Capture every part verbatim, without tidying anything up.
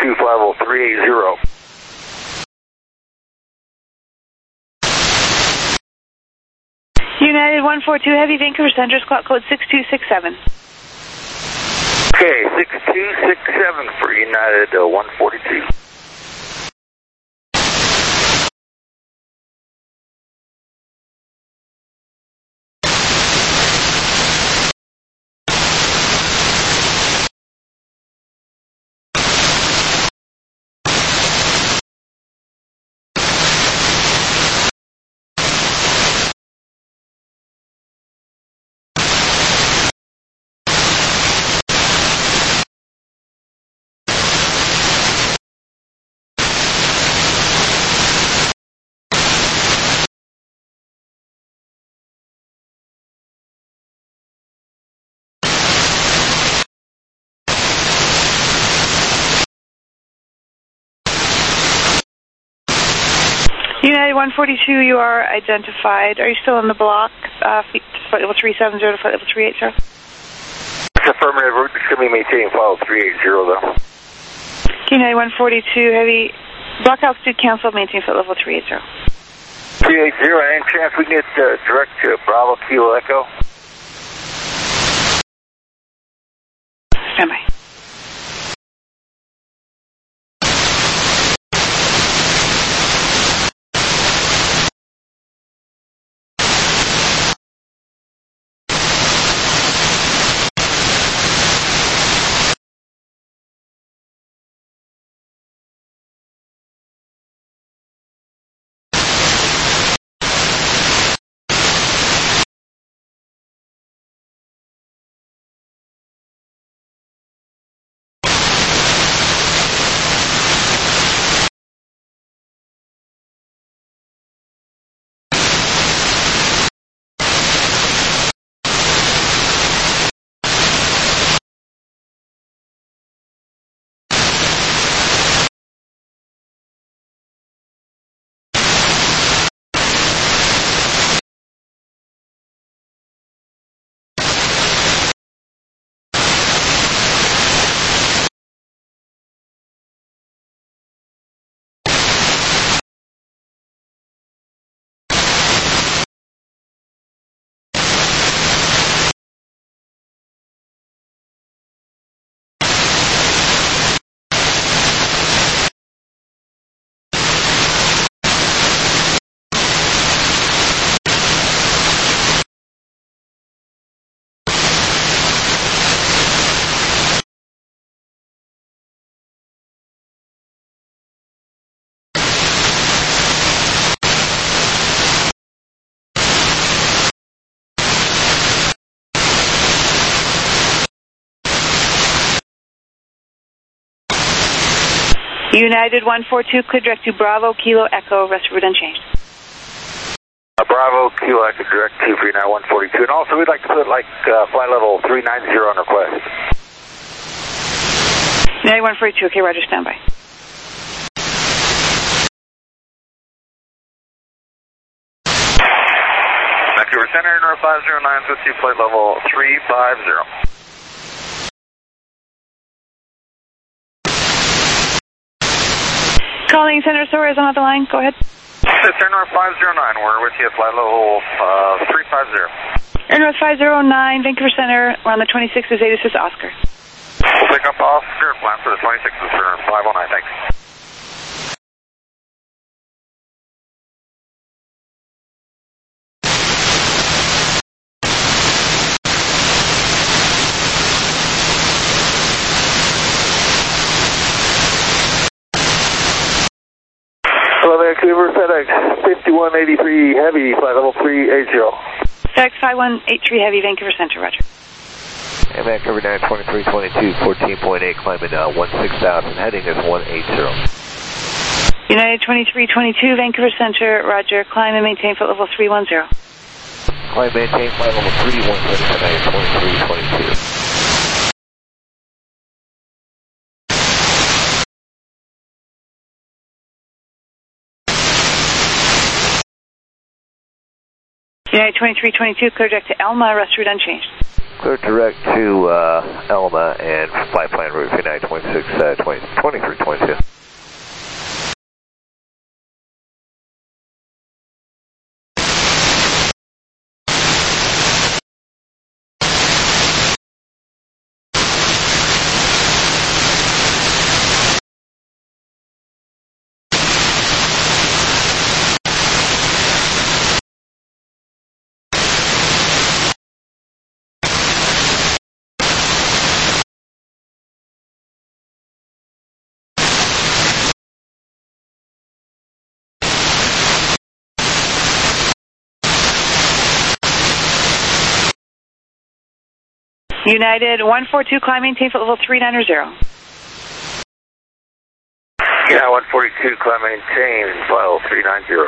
two, flight level three eight zero. United one four two Heavy, Vancouver Center, squawk code six two six seven. Okay, six two six seven for United uh, one forty-two. United one forty-two, you are identified. Are you still in the block? Uh, flight level three seven zero to flight level three eight zero? It's affirmative. We're just going to be maintaining flight level three eight zero, though. United one forty-two, Heavy, block altitude canceled, maintain flight level three eight zero. three eight zero, any chance we can get uh, direct to Bravo Kilo Echo? Stand by. United one four two, clear direct to Bravo Kilo Echo, rest route unchanged. Uh, Bravo Kilo Echo direct to for United one forty-two, and also we'd like to put like uh, flight level three nine zero on request. United one forty-two, okay, roger, stand by. Vancouver Center, North five zero nine, fifty, flight level three five zero. Calling Center Soares on the line, go ahead. Center North five zero nine, we're with you at flight level uh, three five zero. Air North five zero nine, Vancouver Center, we're on the twenty-sixth of Zeta, this is Oscar. We'll pick up Oscar, plan for the twenty-sixth for five oh nine, thanks. Hello, Vancouver, FedEx fifty-one eighty-three Heavy, flight level three eight zero. FedEx five one eight three Heavy, Vancouver Center, roger. And Vancouver nine twenty-three twenty-two, fourteen point eight, climbing uh, one six thousand, heading is one eight zero. United twenty-three twenty-two, Vancouver Center, roger, climb and maintain flight level three one zero. Climb, maintain flight level three one zero, United twenty-three twenty-two. United twenty-three twenty-two, clear direct to Elma, rest route unchanged. Clear direct to uh, Elma and flight plan route three nine two six, uh, twenty, twenty-three twenty-two. United one four two, climb maintain for level three nine zero. Yeah, one forty-two, climb maintain, file three nine zero.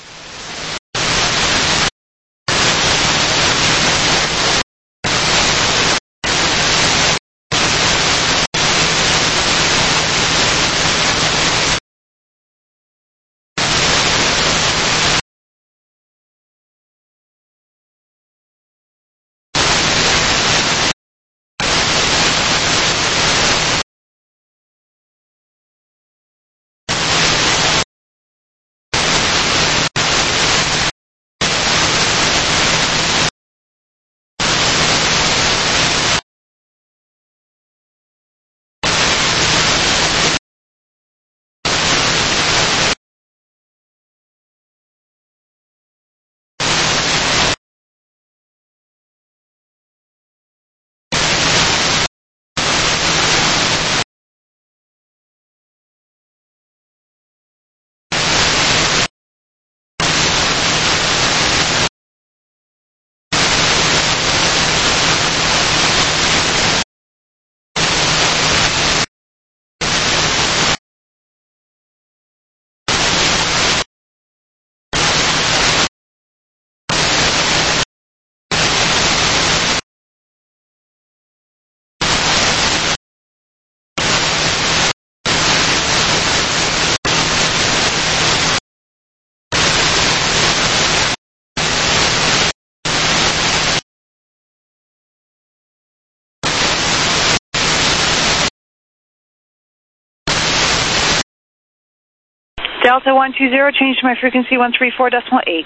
Delta one two zero, change to my frequency one three four decimal eight.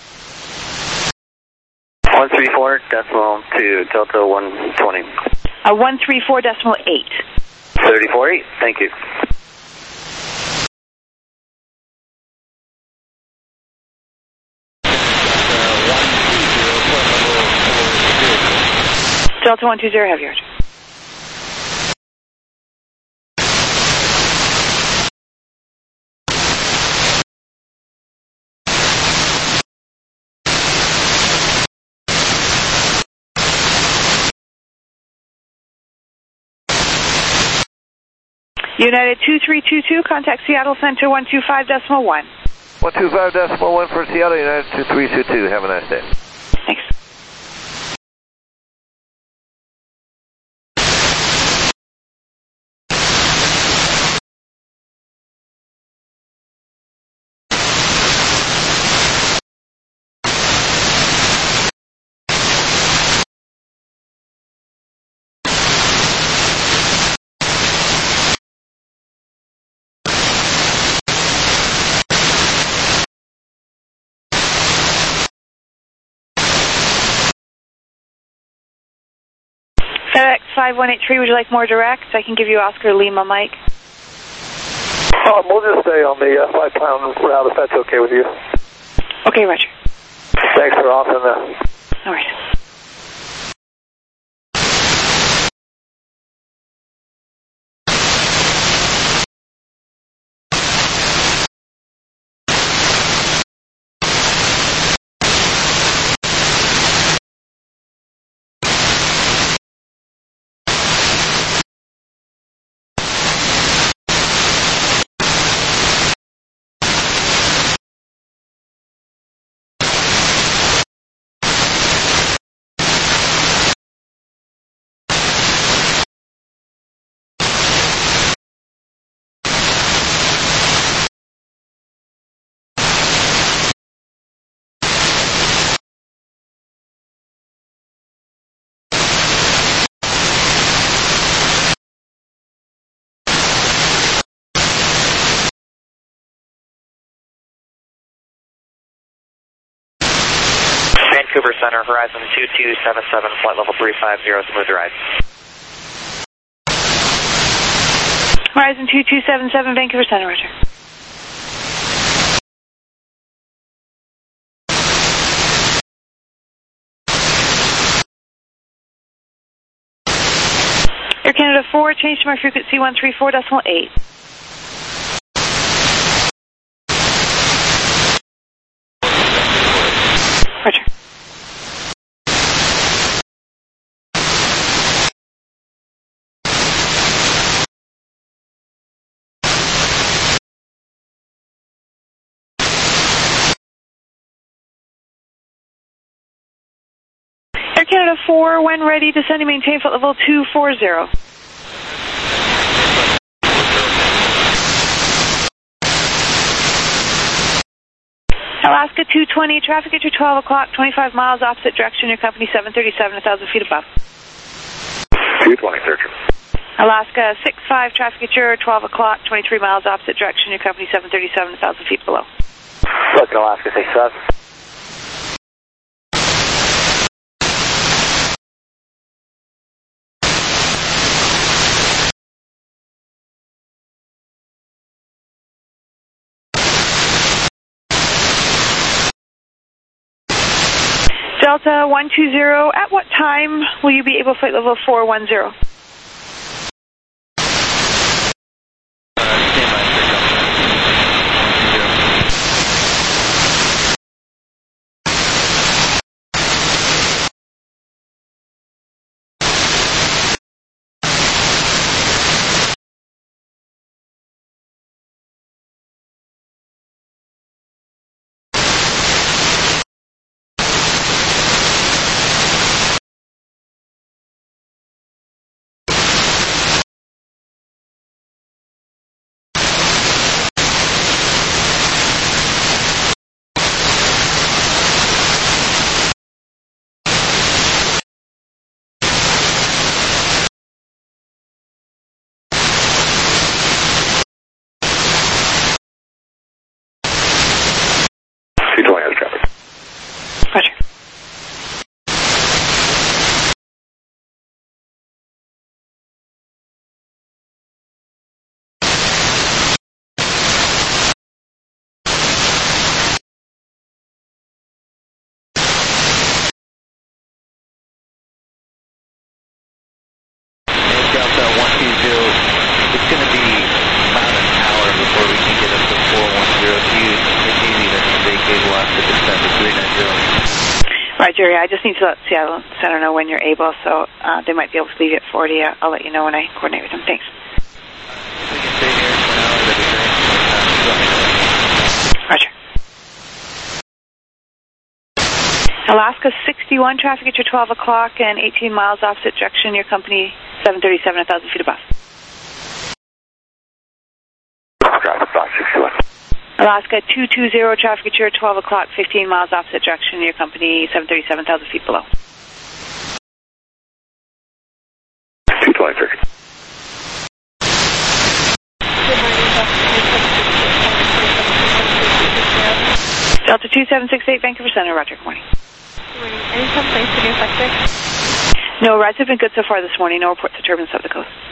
one three four decimal to Delta one twenty. Uh, one three four decimal eight. thirty-four eight, thank you. Delta one two zero, have yours. United two three two two, contact Seattle Center one two five decimal one. one two five decimal one for Seattle, United two three two two. Have a nice day. Thanks. FedEx five one eight three, would you like more direct? I can give you Oscar Lima, Mike. Um, we'll just stay on the uh, five pound route if that's okay with you. Okay, Roger. Thanks for offering that. All right. Vancouver Center, Horizon two two seven seven, flight level three five zero, smooth ride. Horizon two two seven seven, Vancouver Center, roger. Air Canada four, change to my frequency one three four decimal eight. Roger. Air Canada four, when ready, descend and maintain flight level two four zero. Alaska two twenty, traffic at your twelve o'clock, twenty-five miles opposite direction, your company seven thirty-seven, one thousand feet above. two twenty, searcher. Alaska six five, traffic at your twelve o'clock, twenty-three miles opposite direction, your company seven thirty-seven, one thousand feet below. Look, Alaska six five. Delta one two zero, at what time will you be able to flight level four one zero? two twenty has traffic. Roger. Delta one two zero, it's going to be about an hour before we can get up to four one zero. If you, if you need us to vacate, we'll have to descend to three nine zero. Right, Jerry, I just need to let Seattle Center know when you're able, so uh, they might be able to leave you at forty. Uh, I'll let you know when I coordinate with them. Thanks. If we can stay here for an hour, that'd be great. Uh, let me know. Roger. Alaska sixty-one, traffic at your twelve o'clock and eighteen miles opposite direction, your company seven thirty-seven, one thousand feet above. Traffic box sixty-one. Alaska two two zero, traffic at your twelve o'clock, fifteen miles opposite direction, your company seven thirty-seven, one thousand feet below. two twenty, searcher. Delta two seven six eight, Vancouver Center, roger, good morning. Good morning. Any complaints to new sector? No, rides have been good so far this morning, no reports of turbulence up the coast.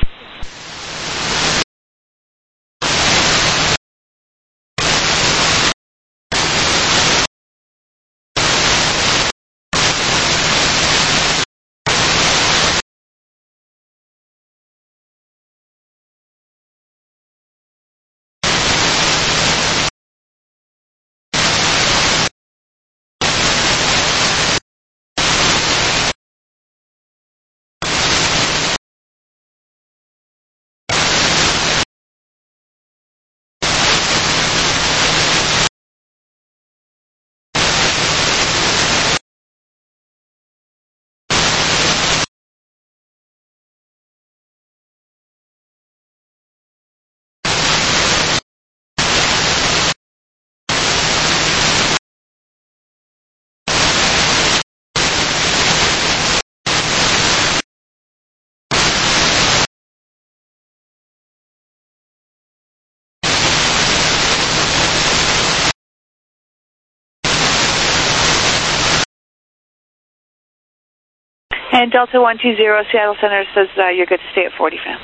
And Delta one two zero, Seattle Center says uh, you're good to stay at forty, fam.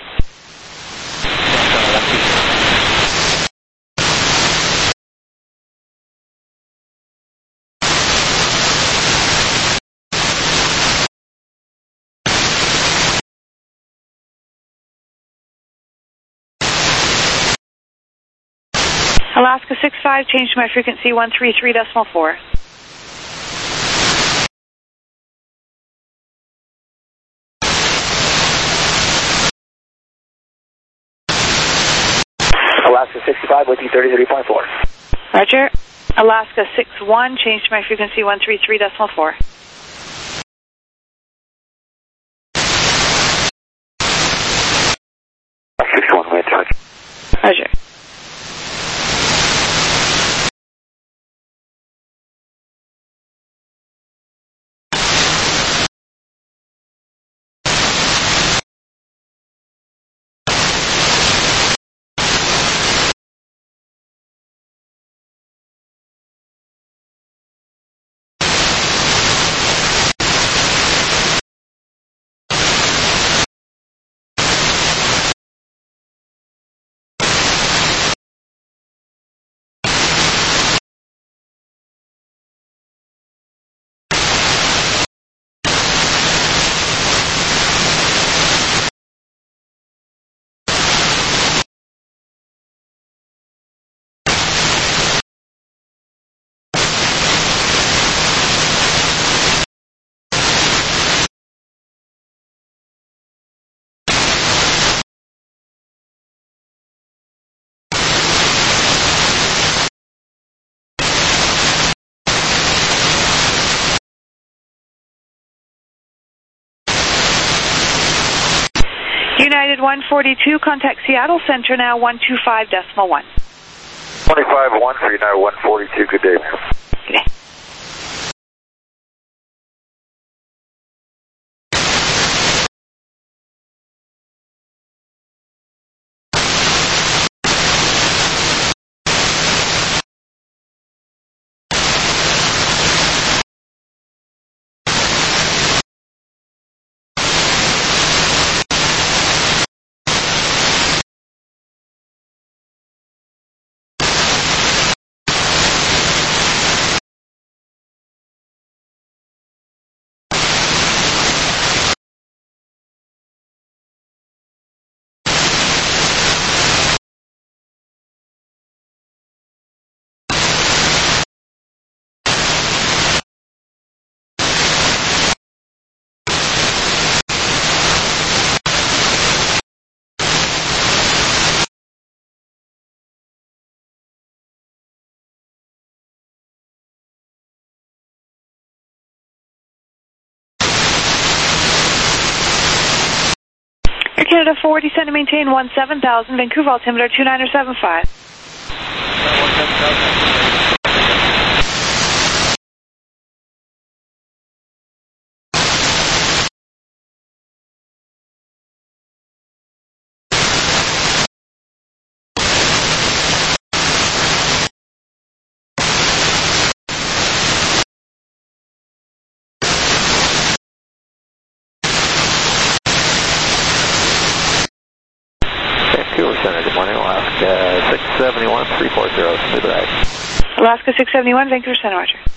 Alaska six five, change to my frequency one three three decimal four. Alaska sixty-five, with you thirty-three point four. Roger. Alaska six one, change to my frequency one three three decimal four. six one, wait, touch. Roger. United one forty-two, contact Seattle Center now one two five decimal one. twenty-five one for United one forty-two, good day, man. Good day. Air Canada four, descend to maintain one seven thousand, Vancouver altimeter two nine seven five. Vancouver Center, good morning, Alaska six seventy-one, three four zero, smooth ride. Alaska six seventy-one, Vancouver Center, roger.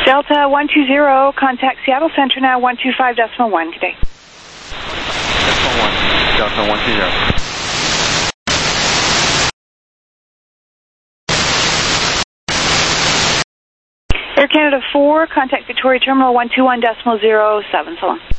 Delta one two zero, contact Seattle Center now, one two five decimal one today. Decimal one, Delta one two zero. Air Canada four, contact Victoria Terminal one two one decimal zero seven, so long.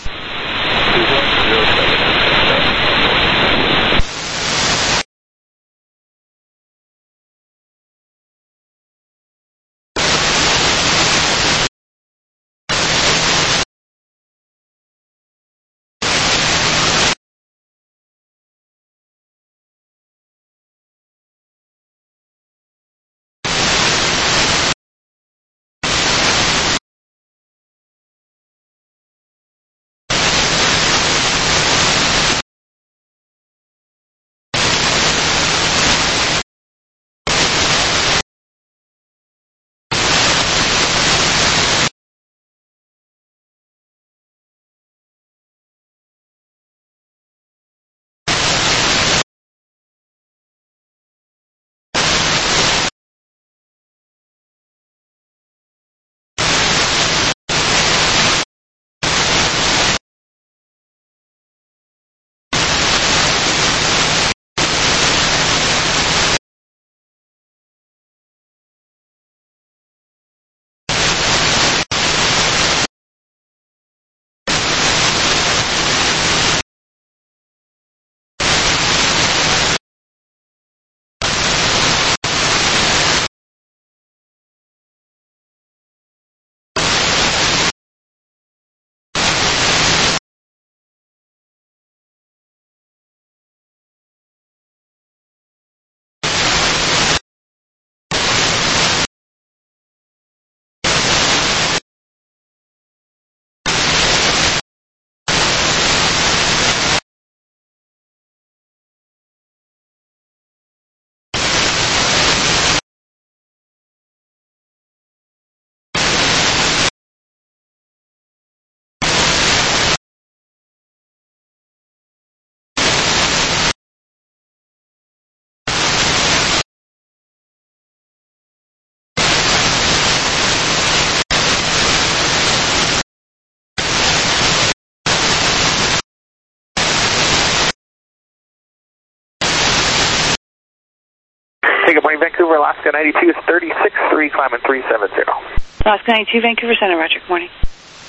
Hey, good morning, Vancouver, Alaska ninety-two, thirty-six three, climbing three seven zero. Alaska ninety-two, Vancouver Center, Roger, good morning.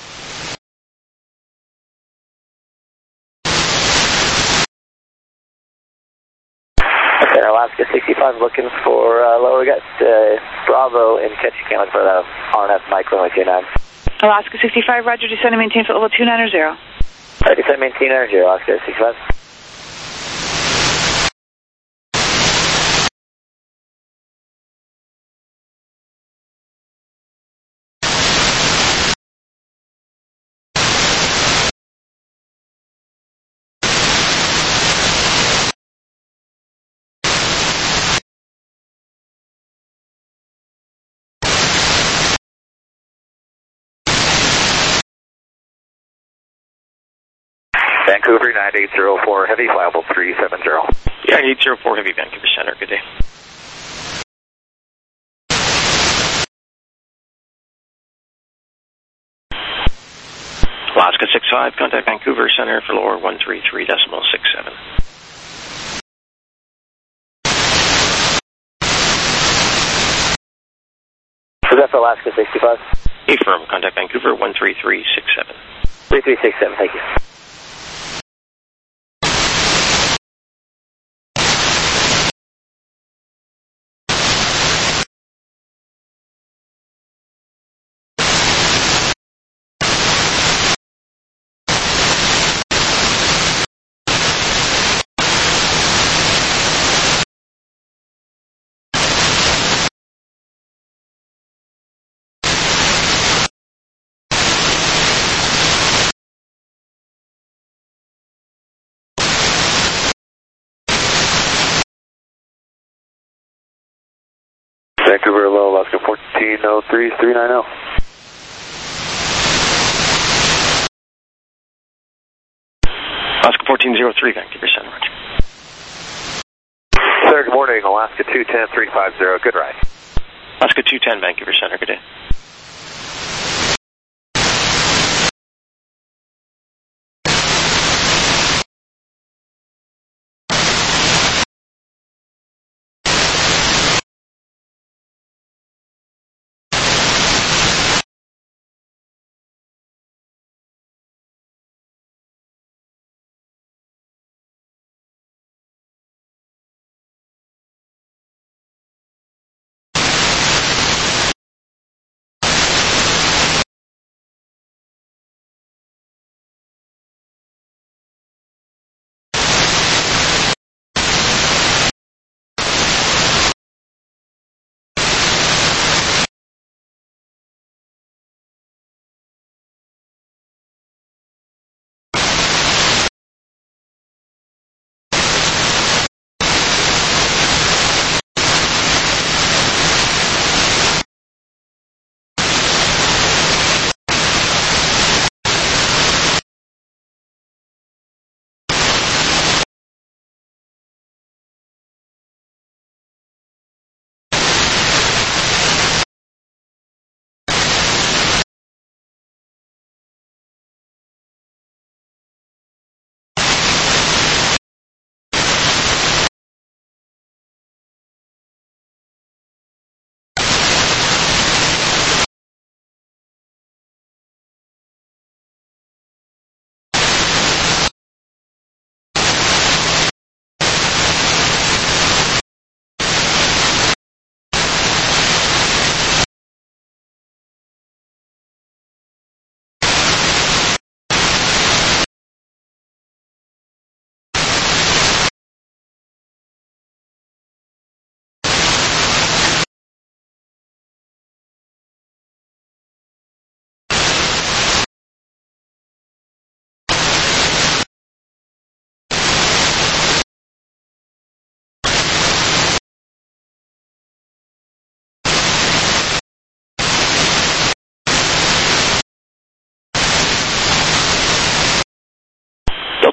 Okay, Alaska sixty-five looking for uh, lower, we got uh, Bravo in Ketchikan for the R N F micro with two nine. Alaska sixty-five, Roger, descend and maintain for level two nine zero. Uh, descend maintain energy, Alaska sixty-five. Vancouver nine eight zero four, heavy, flyable three seven zero. nine eight zero four, heavy, Vancouver Center, good day. Alaska six five, contact Vancouver Center for lower one three three decimal six seven. Was that for Alaska sixty-five? Affirm, contact Vancouver one three three six seven. three three six seven, thank you. Vancouver, low, Alaska fourteen oh three, three nine zero. Alaska fourteen oh three, Vancouver Center, Roger. Sir, good morning, Alaska two ten, three five zero, good ride. Alaska two ten, Vancouver Center, good day.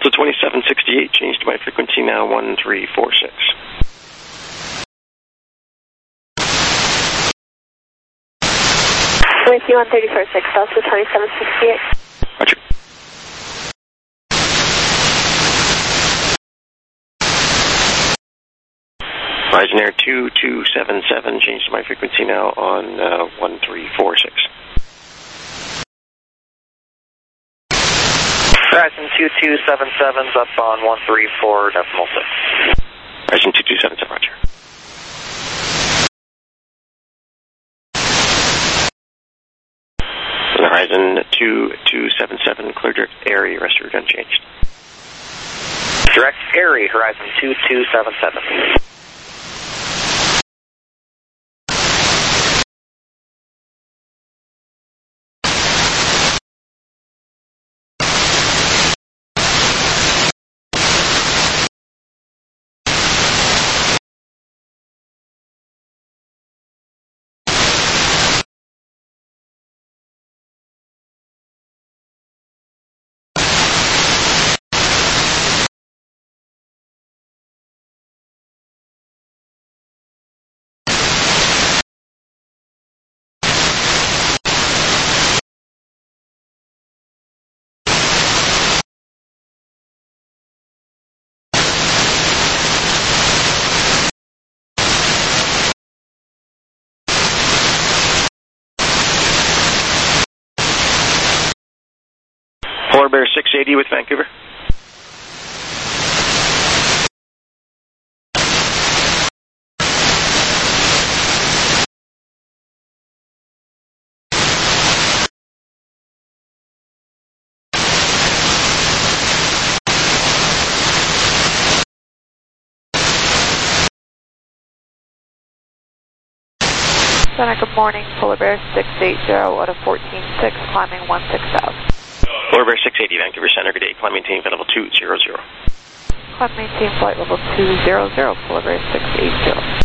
Delta twenty-seven sixty-eight, change to my frequency now, one three four six. With you on thirty-four six, Delta twenty-seven sixty-eight. Roger. Horizon Air two two seven seven, change to my frequency now on uh, one three four six. Horizon two two seven seven's up on one three four decimal six. Horizon two two seven seven, roger. Horizon two two seven seven, clear direct Airy, rest of your gun changed. Direct Airy, Horizon two two seven seven. Polar Bear six eighty with Vancouver. Center, good morning. Polar Bear six eighty out of fourteen six, climbing one six south. Polar Bear six eighty, Vancouver Center, good day. Climb maintain flight level two zero zero. Climb maintain flight level two zero zero, Polar Bear six eighty.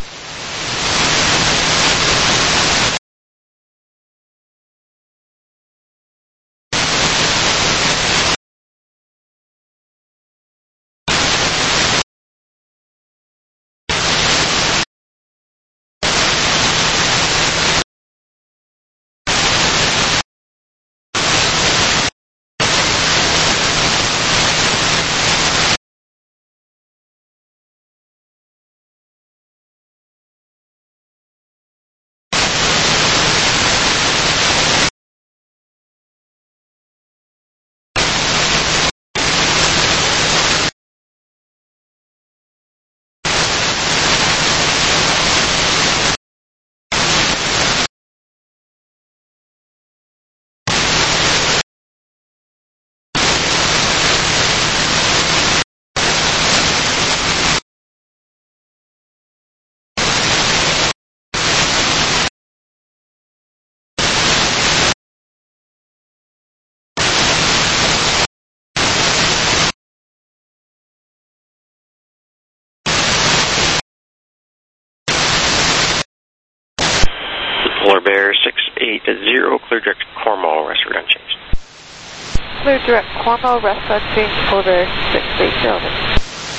Polar Bear six eight zero, clear direct Cornwall, rest of your gun changed. Clear direct Cornwall, rest unchanged, Polar Bear six eighty. Over.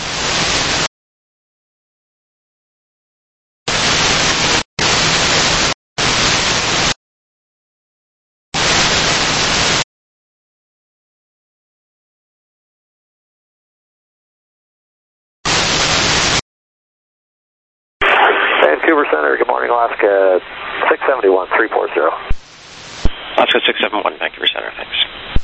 Vancouver Center, good morning, Alaska six seventy-one, three forty. Alaska six seven one, Vancouver Center, thanks.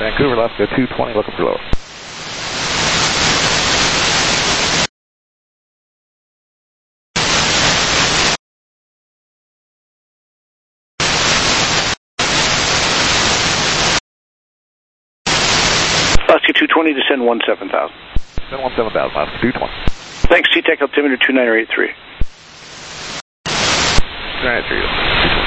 Vancouver, Alaska two twenty, looking for lower. Alaska two twenty, descend one seven thousand. Descend one seven thousand, Alaska two twenty. Thanks, T-Tech altimeter two nine eight three. two nine eight three.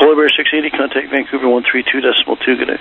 Polar Bear six eighty, contact Vancouver one three two decimal two, good day.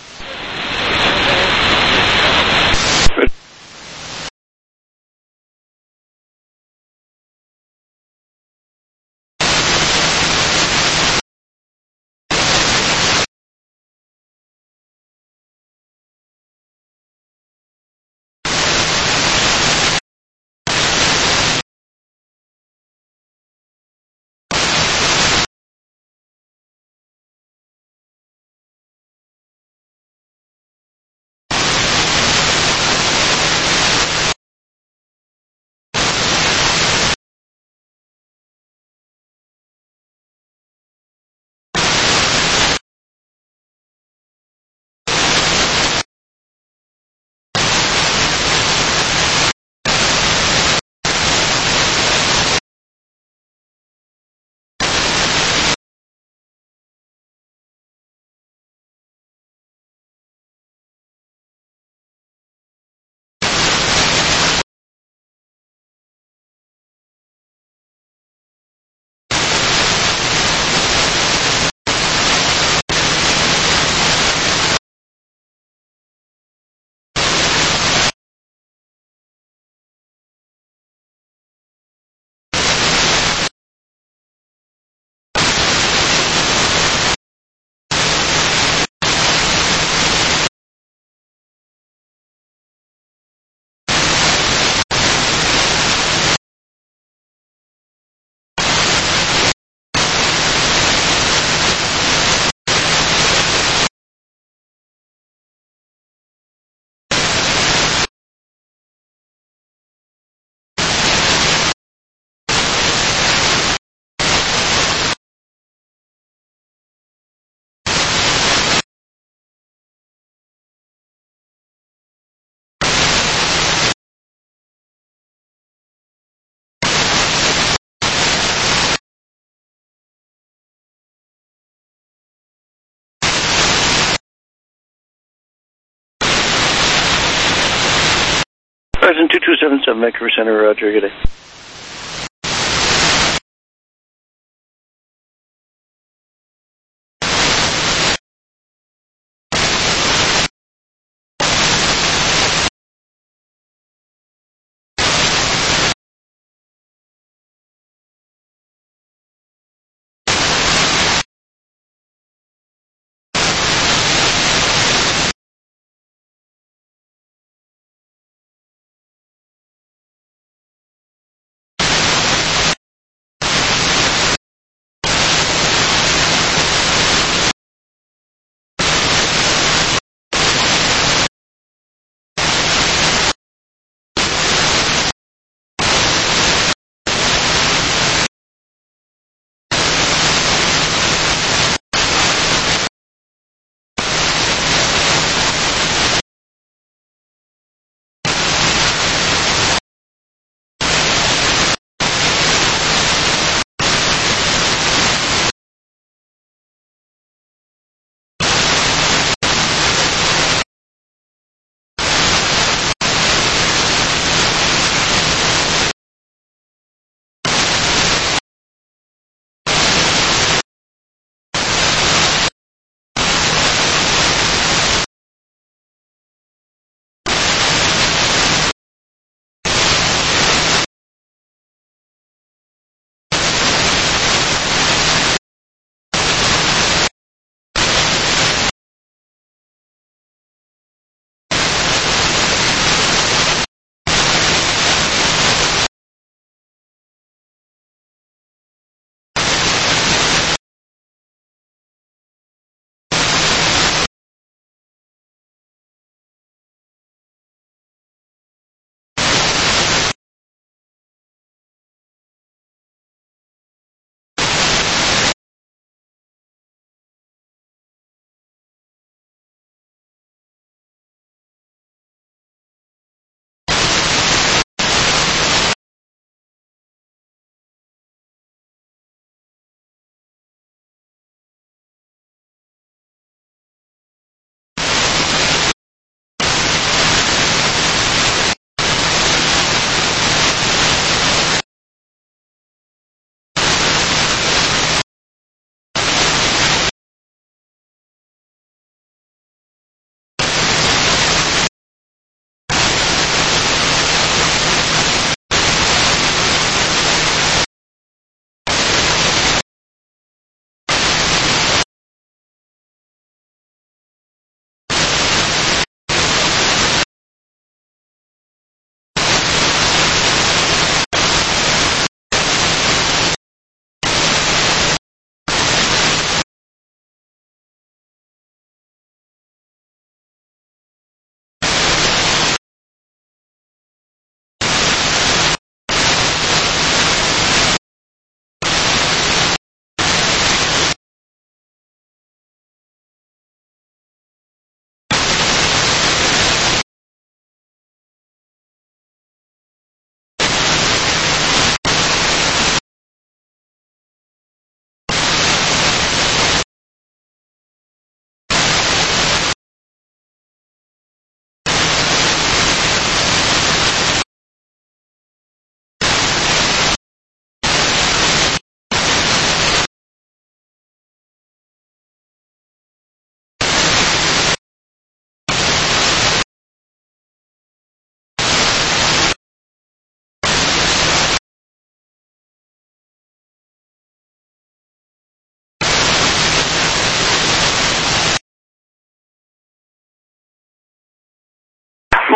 Horizon two two seven seven, Vancouver Center, Roger, good day.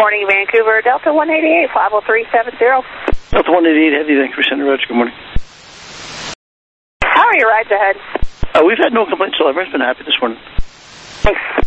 Morning, Vancouver, Delta one eighty-eight, five oh three seven zero. Delta one eighty-eight, Heavy, Vancouver Center, Roger, good morning. How are your rides ahead? Uh, we've had no complaints, so everyone's been happy this morning. Thanks.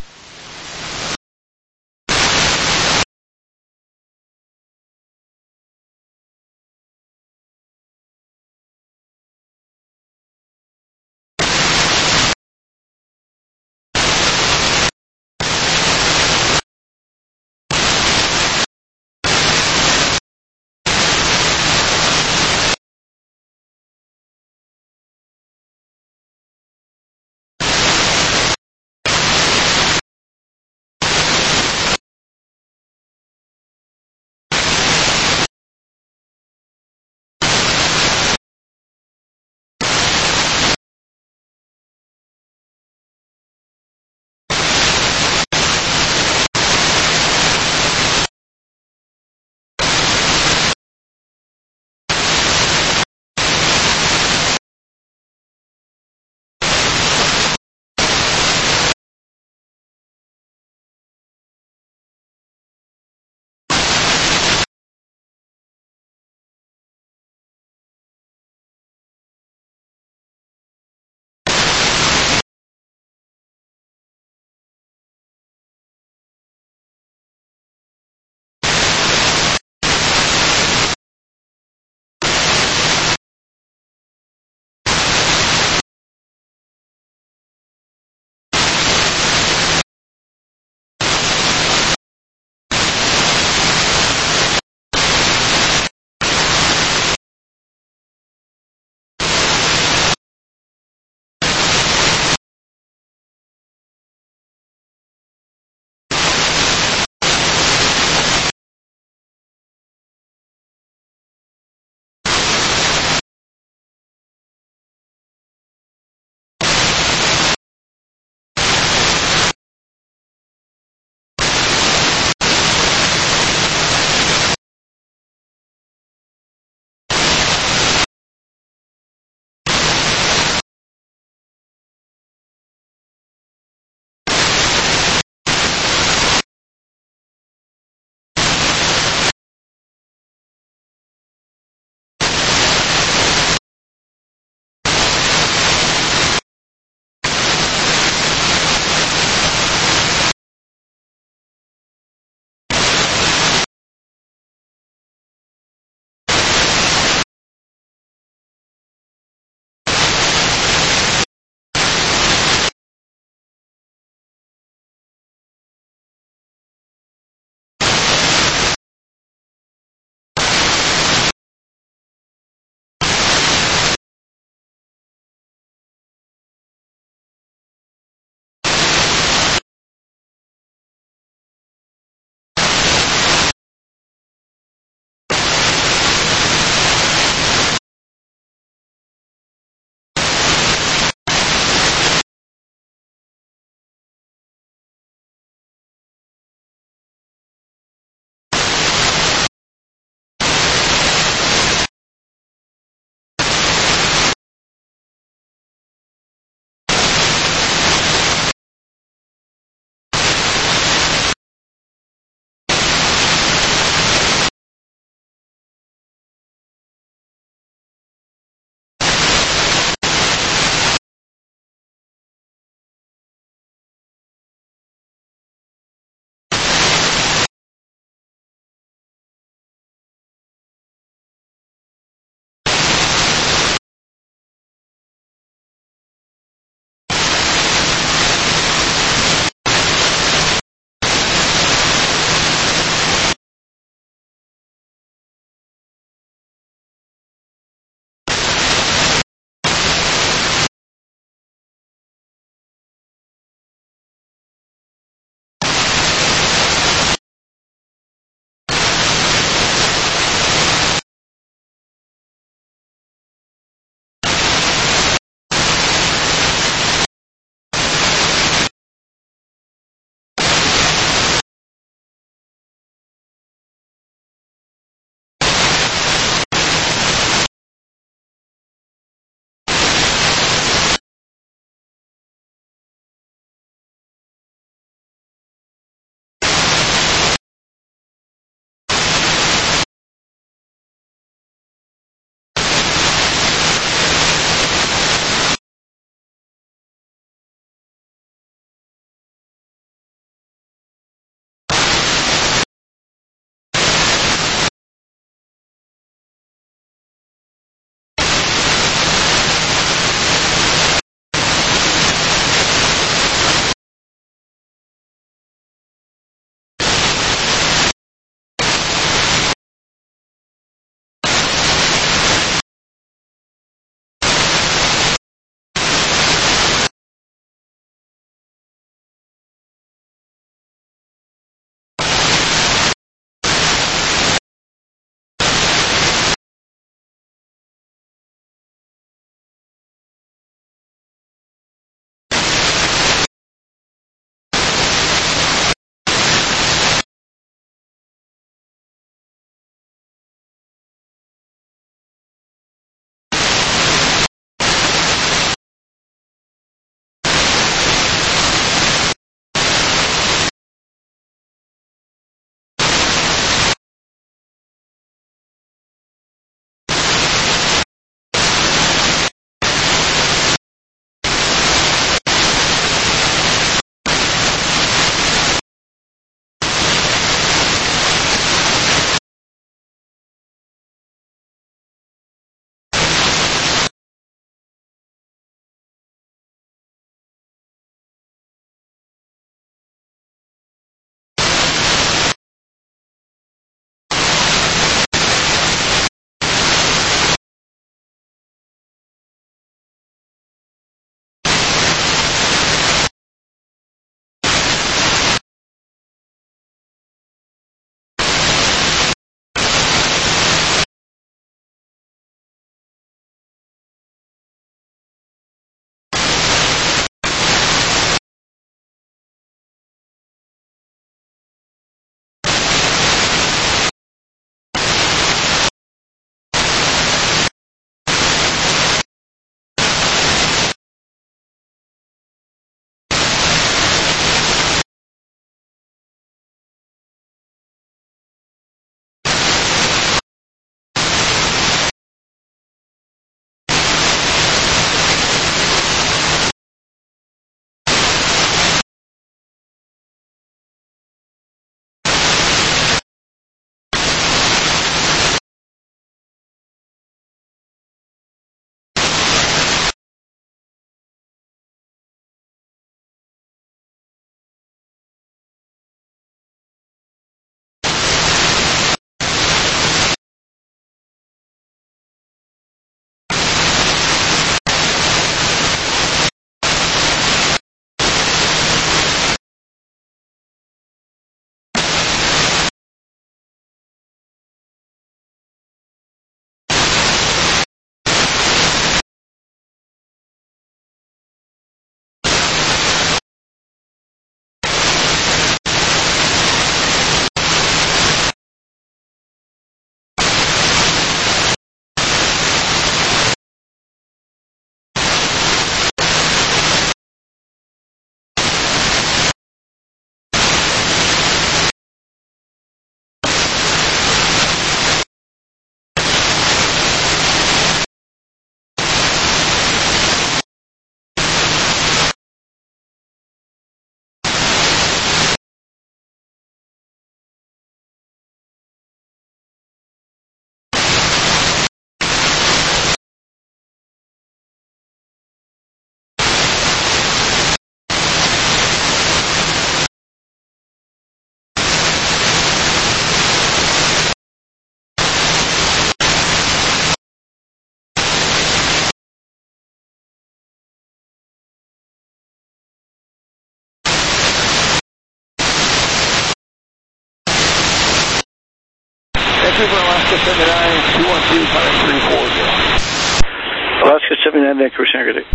Vancouver, Alaska seventy-nine, two one two, climbing three four zero. Alaska seventy-nine, Vancouver Center, good day.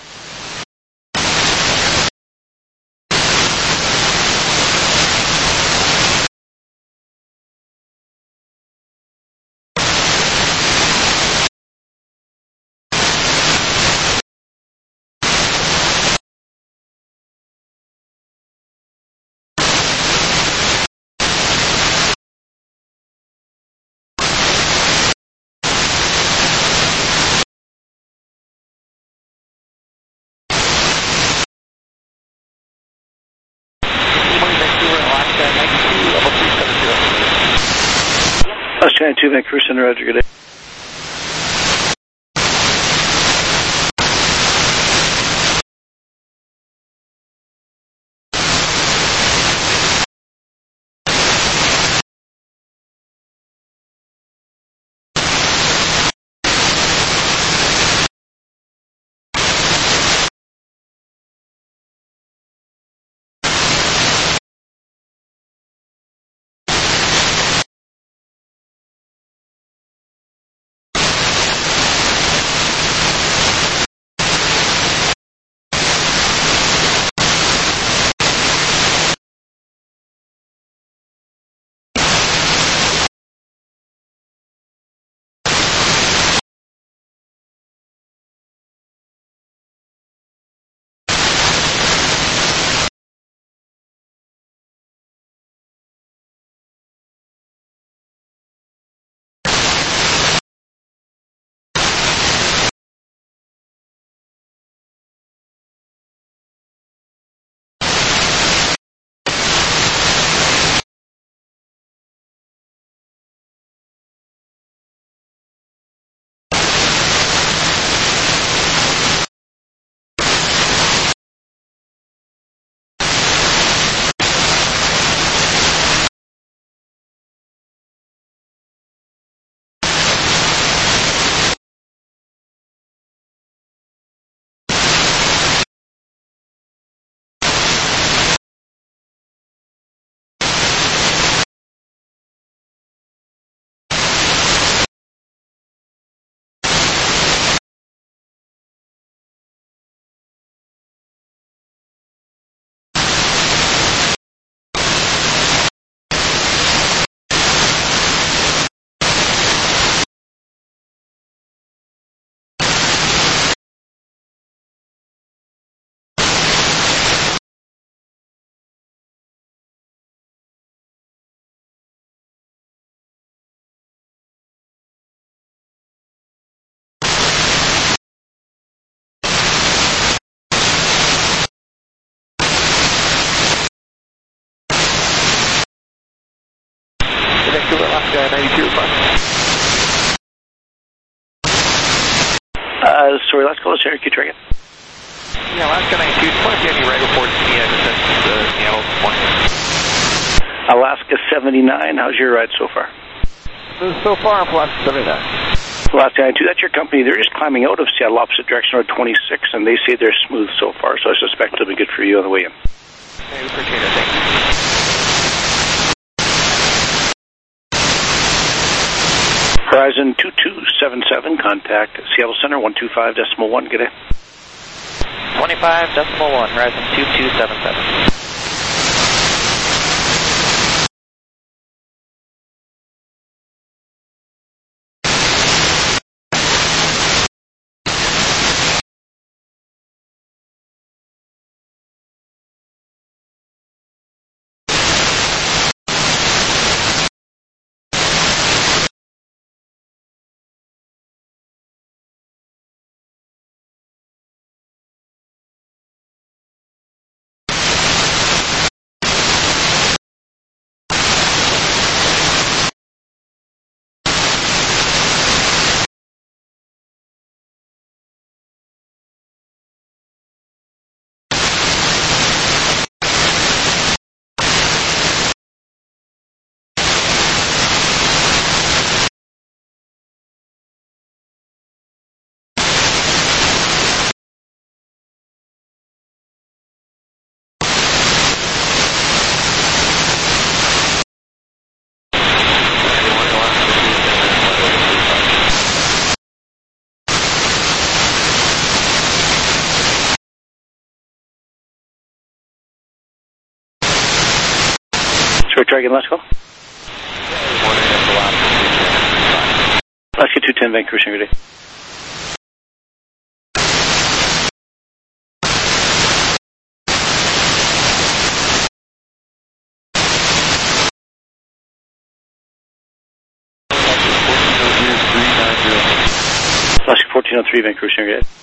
Alaska ninety-two, Vancouver Center, Roger, good day. Vancouver, Alaska ninety-two, fine. Uh, sorry, let's call this Eric Utragan. Yeah, Alaska ninety-two, just want to see any ride reports to me. I just sent uh, Seattle this morning. Alaska seventy-nine, how's your ride so far? So far, I'm Alaska seventy-nine. Alaska ninety-two, that's your company. They're just climbing out of Seattle, opposite direction, Road twenty-six, and they say they're smooth so far, so I suspect it'll be good for you on the way in. Okay, we appreciate it. Thank you. Horizon two two seven seven, contact Seattle Center, one two five decimal one, good day. twenty-five decimal one, Horizon two two seven seven. Sorry, try again, let's go. Alaska two ten, Vancouver, good day. Alaska fourteen oh three, Vancouver, good day.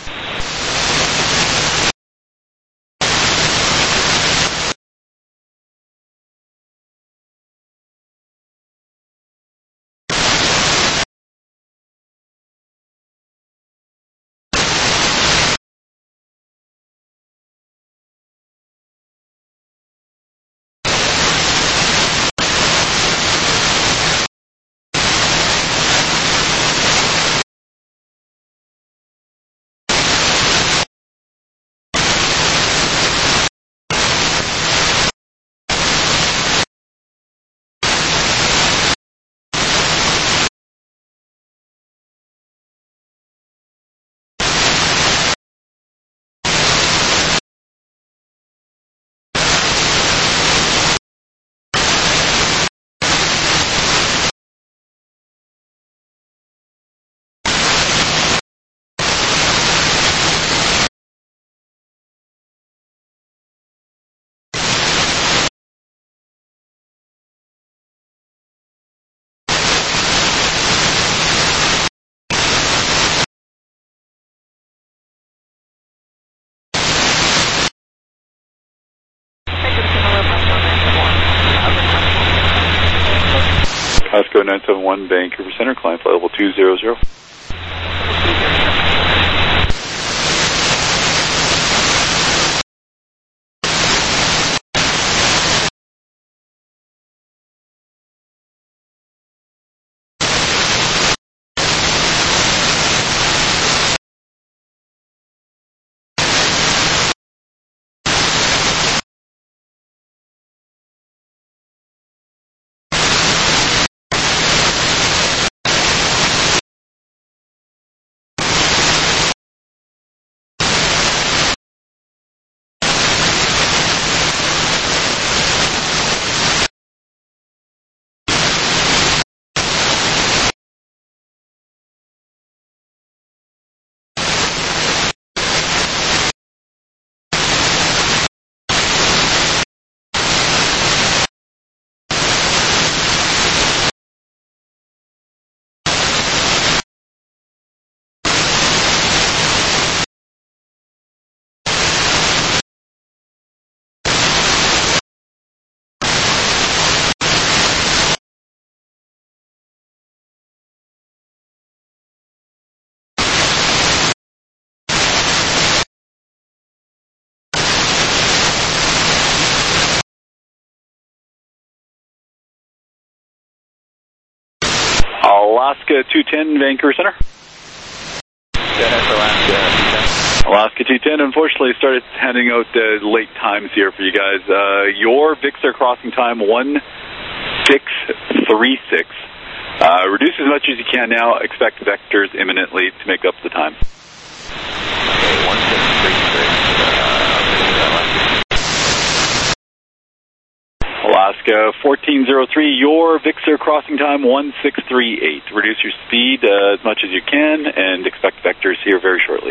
Alaska nine seven one, Vancouver Center, climb flight level two zero zero. Alaska two ten, Vancouver Center. Alaska. Alaska two ten, unfortunately, started handing out the late times here for you guys. Uh, your V I X R crossing time, one six three six. Uh, reduce as much as you can now. Expect vectors imminently to make up the time. Okay, one six three six. Alaska fourteen oh three, your V I X R crossing time one six three eight. Reduce your speed uh, as much as you can and expect vectors here very shortly.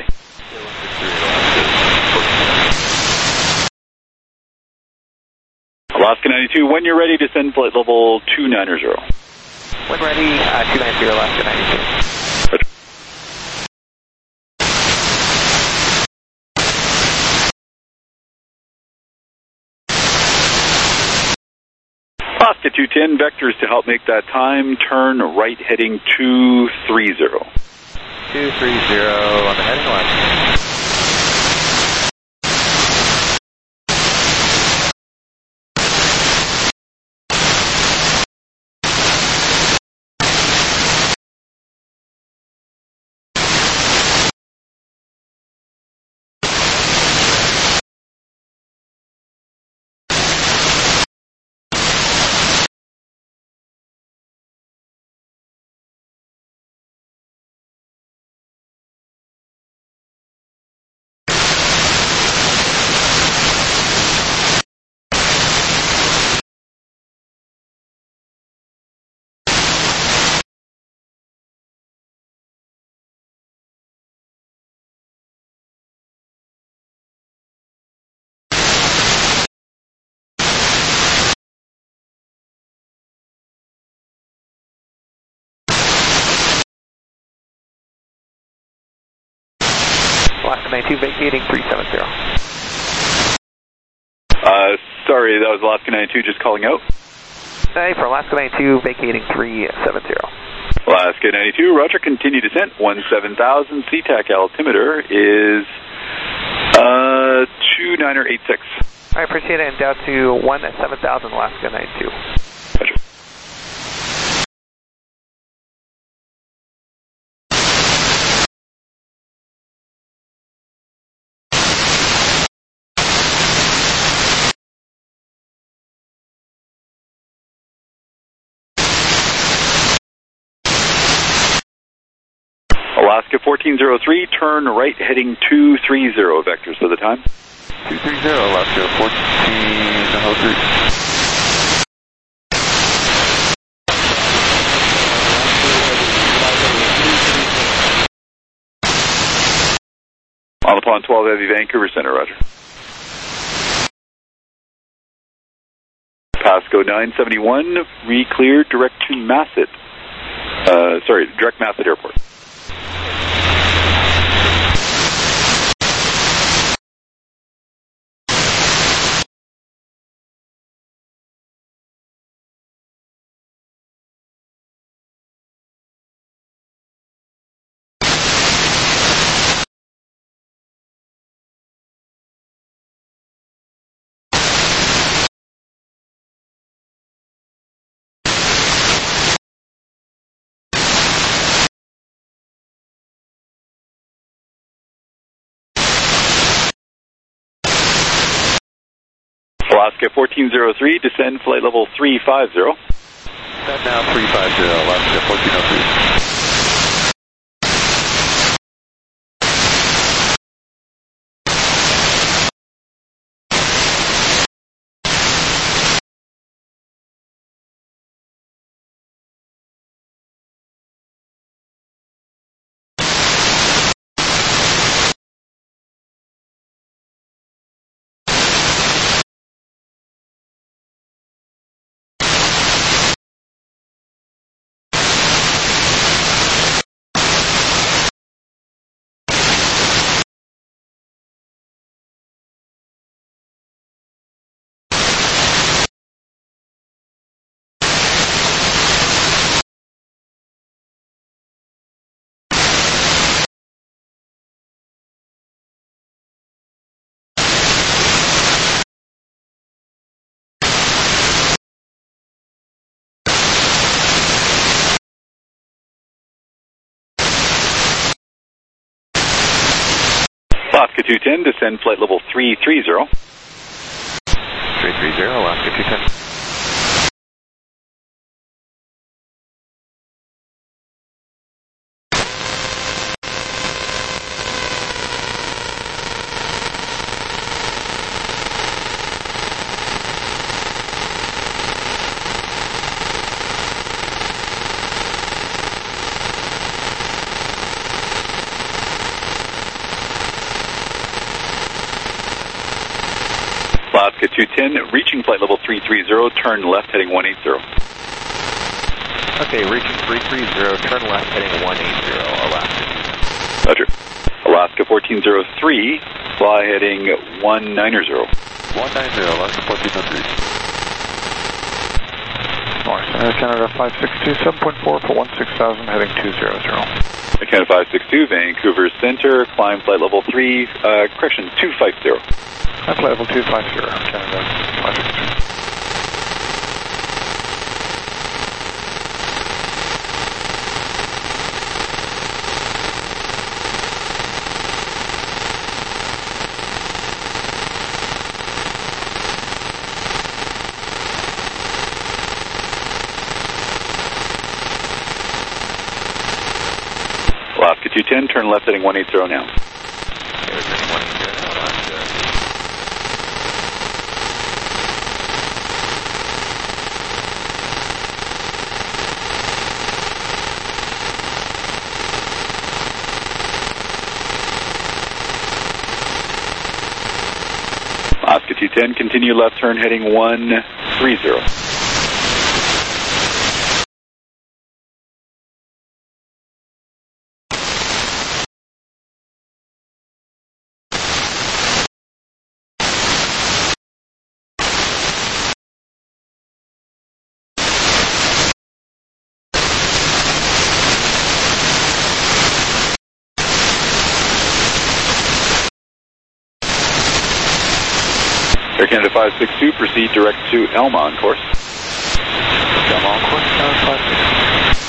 Alaska ninety-two, when you're ready, descend flight level two nine zero. When ready, uh, two nine zero, Alaska ninety-two. Alaska two ten, vectors to help make that time, turn right heading two three zero. two three zero on the heading left. Alaska ninety-two vacating three seven zero. Uh, sorry, that was Alaska ninety-two just calling out. Hey, for Alaska ninety-two vacating three seven zero. Alaska ninety-two, roger, continue descent, one seven thousand, C TAC altimeter is uh, two niner eight six. I appreciate it, and down to one seven thousand, Alaska ninety-two. Roger. Alaska fourteen oh three, turn right heading two three zero, vectors for the time. two three zero, Alaska fourteen oh three. On upon twelve Heavy, Vancouver Center, roger. Pasco nine seventy-one, re-cleared direct to Masset. Uh, sorry, direct Masset Airport. Alaska fourteen oh three, descend flight level three five zero. Set now three five zero, Alaska fourteen oh three. Alaska two ten, descend flight level three three zero. three three zero, Alaska two ten. Alaska two ten, reaching flight level three three zero, turn left heading one eight zero. Okay, reaching three three zero, turn left heading one eight zero, Alaska. Roger. Alaska fourteen oh three, fly heading one nine zero. one nine zero, Alaska fourteen oh three. North, Air Canada five six two, seven point four for one six thousand, heading two zero zero. Air Canada five six two, Vancouver Center, climb flight level three, uh, correction, two five zero. That's level two five zero, Canada five six two. Alaska two ten, turn left heading one eight zero now. Okay, turning one eight zero now, Alaska. Alaska two ten, continue left turn heading one three zero. Air Canada five six two, proceed direct to Elma on course. Elma on course, Canada five six two.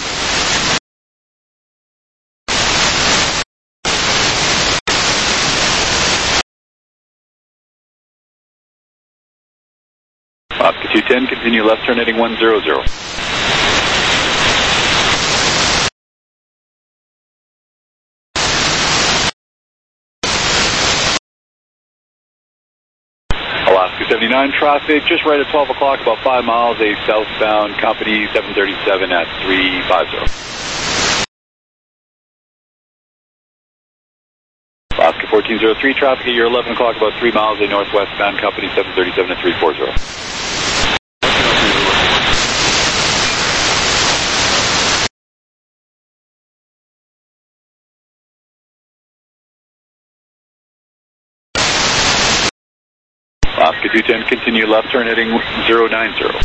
Alaska two ten, continue left turn heading one zero zero. Alaska seventy-nine, traffic just right at twelve o'clock, about five miles, a southbound company seven thirty-seven at three fifty. Alaska fourteen oh three, traffic at your eleven o'clock, about three miles, a northwestbound company seven thirty-seven at three forty. Alaska two ten, continue left turn heading zero nine zero.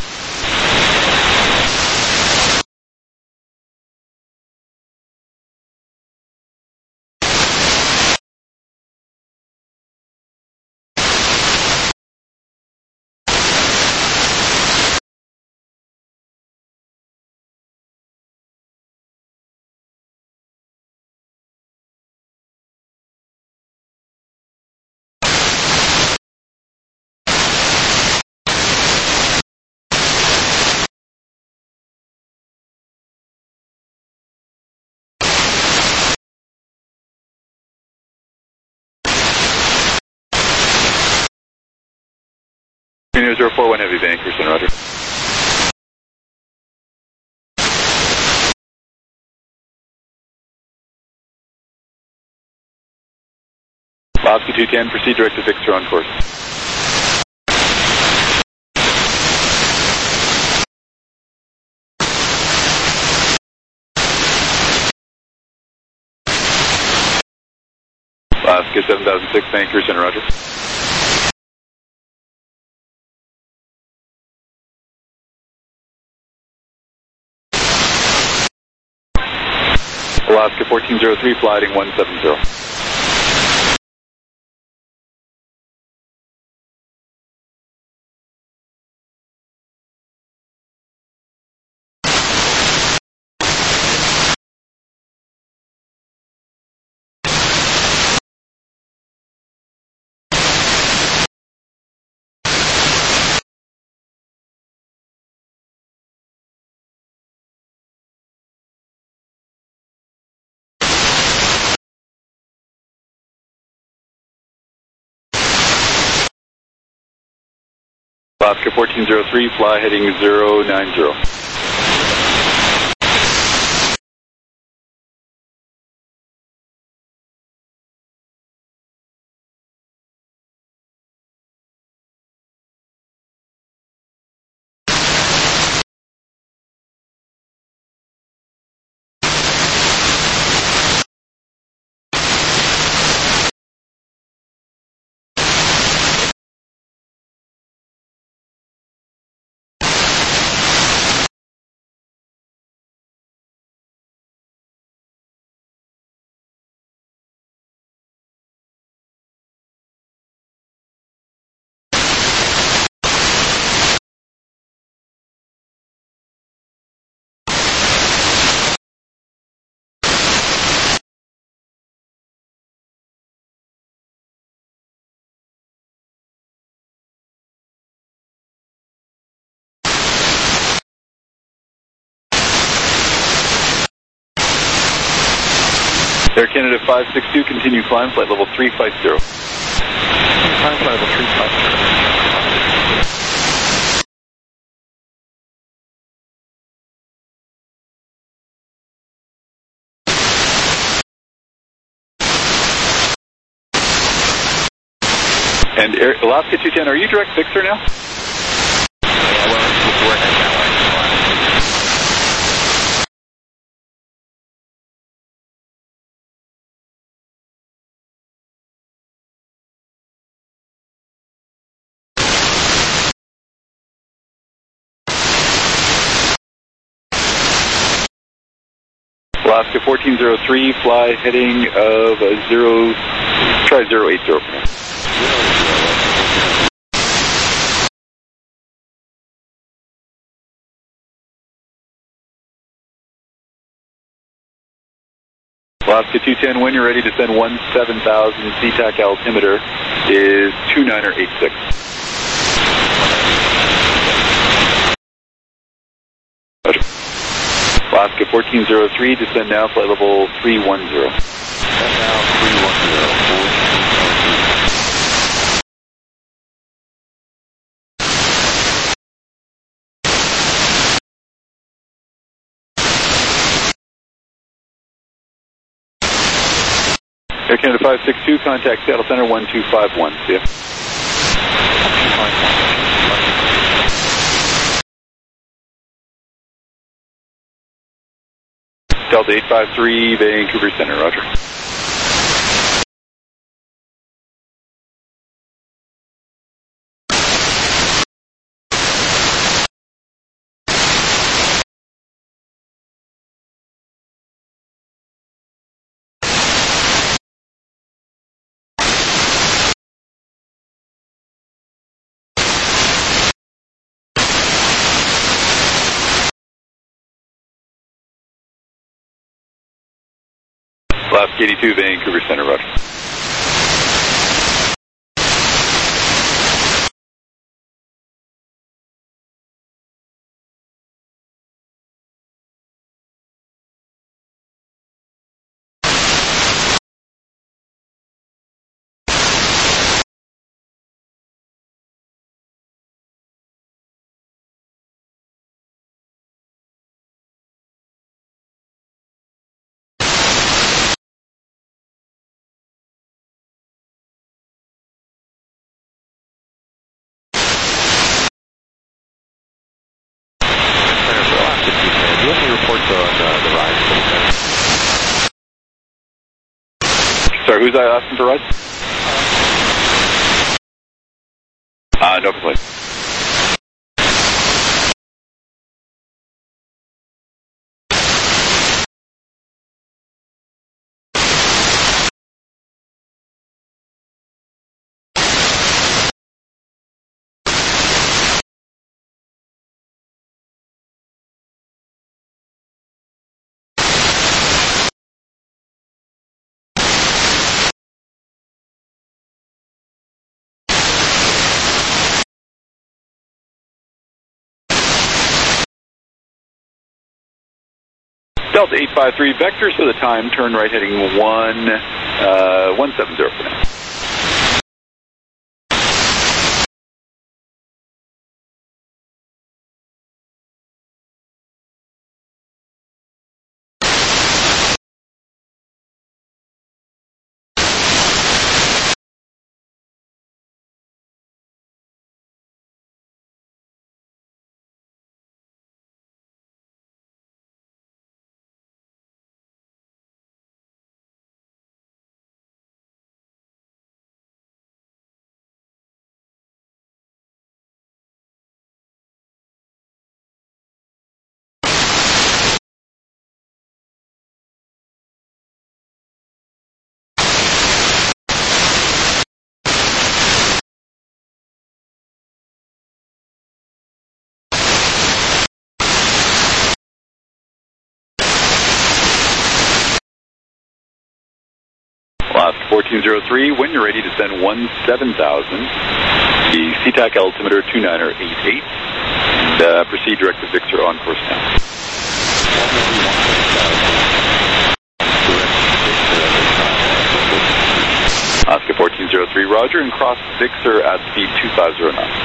zero four one Heavy Bank, Houston, roger. Alaska two ten, proceed direct to Victor on course. Alaska seven thousand six, Bank, Houston, roger. Alaska fourteen oh three, flighting one seven zero. Alaska fourteen oh three, fly heading zero nine zero. Air Canada five six two, continue climb, flight level three five zero. Climb, flight level three five zero. And Air, Alaska two ten, are you direct fixer now? Yeah, well, it's working that way. Alaska fourteen oh three, fly heading of a zero, try zero eight zero for now. Alaska two ten, when you're ready to send one seven thousand, C TAC altimeter is two niner eight six. Roger. Alaska fourteen oh three, descend now, flight level three one zero. Descend now, three one zero. Air Canada five six two, contact Seattle Center one two five one. See ya. Delta eight five three, Vancouver Center, roger. Alaska eighty-two, Vancouver Center, roger. Do you have any reports on uh, the ride for the center? Sorry, who's that asking for rides? Uh, no complaint. Delta eight five three, vectors for the time, turn right heading one, uh, one seven zero for now. Alaska fourteen oh three, when you're ready to send one seven thousand, the C TAC altimeter two niner eight eight, and uh, proceed direct to Victor on course now. Alaska fourteen oh three, roger, and cross Victor at speed two five zero nine.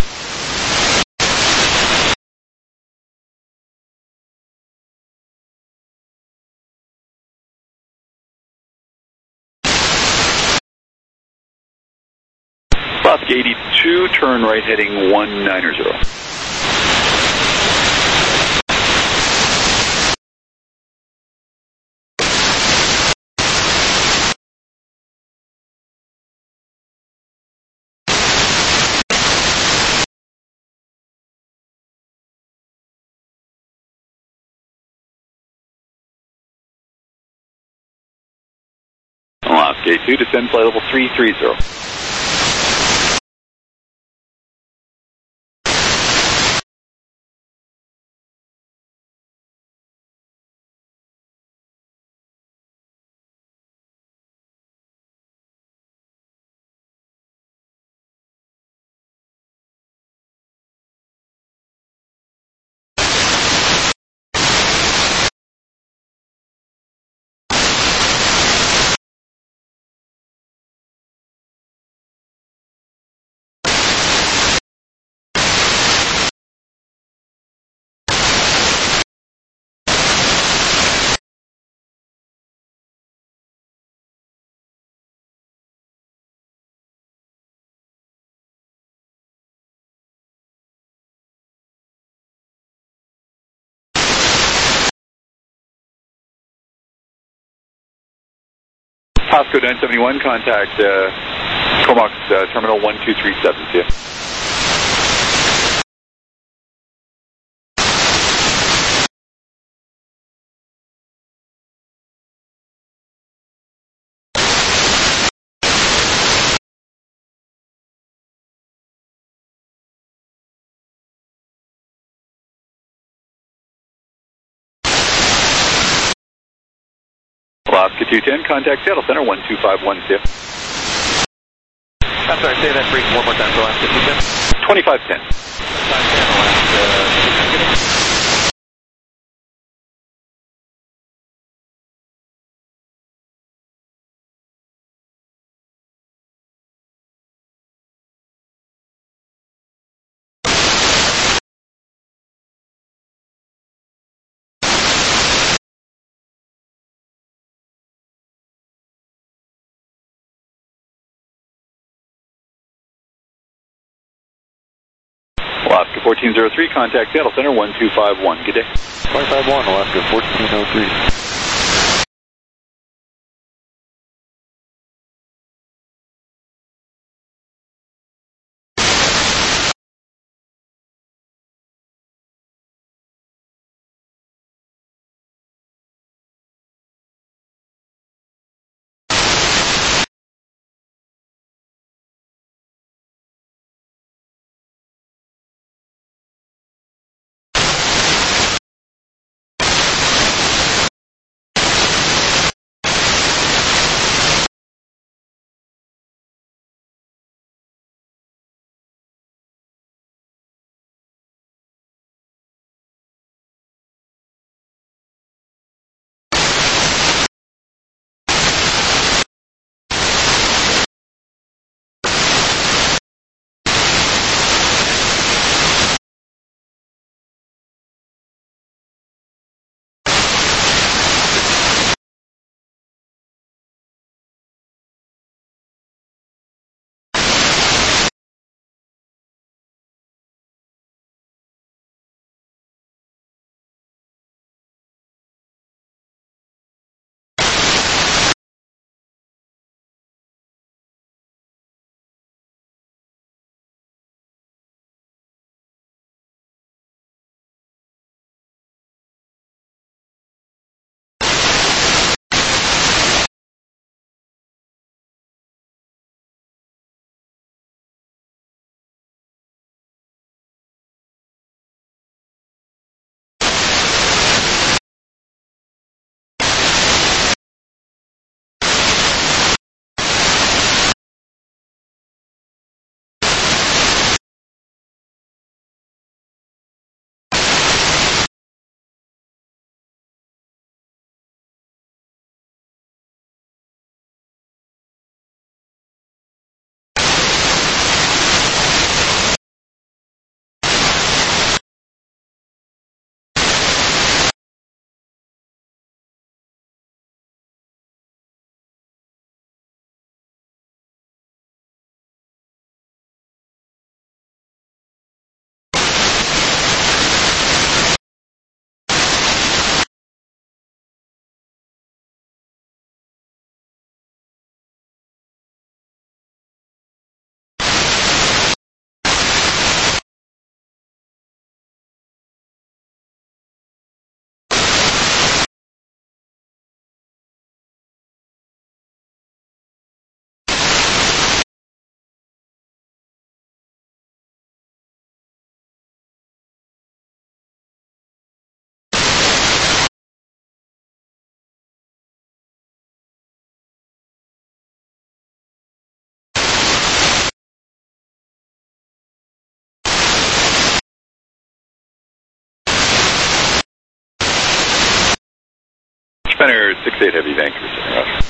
Alaska eighty-two, turn right heading one niner zero. Alaska eighty-two, descend flight level three three zero. Pasco nine seventy-one, contact uh, Comox uh, Terminal one two three seven, see ya. Alaska two ten, contact Seattle Center one two five one, see ya. I'm sorry, say that brief one more time for Alaska two ten. twenty-five ten. twenty-five ten, Alaska two ten. Alaska fourteen oh three, contact Seattle Center one two five one. Good day. twenty-five one, Alaska fourteen oh three. Spinner six eight Heavy, Vancouver.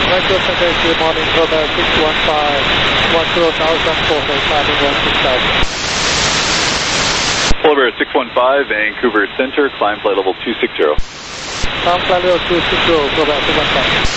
Micro Center, good morning, Cobra six one five, one zero thousand, four eight, climbing one six thousand. Polar Bear six one five, Vancouver Center, climb flight level two sixty. Climb flight level two sixty, Cobra six one five.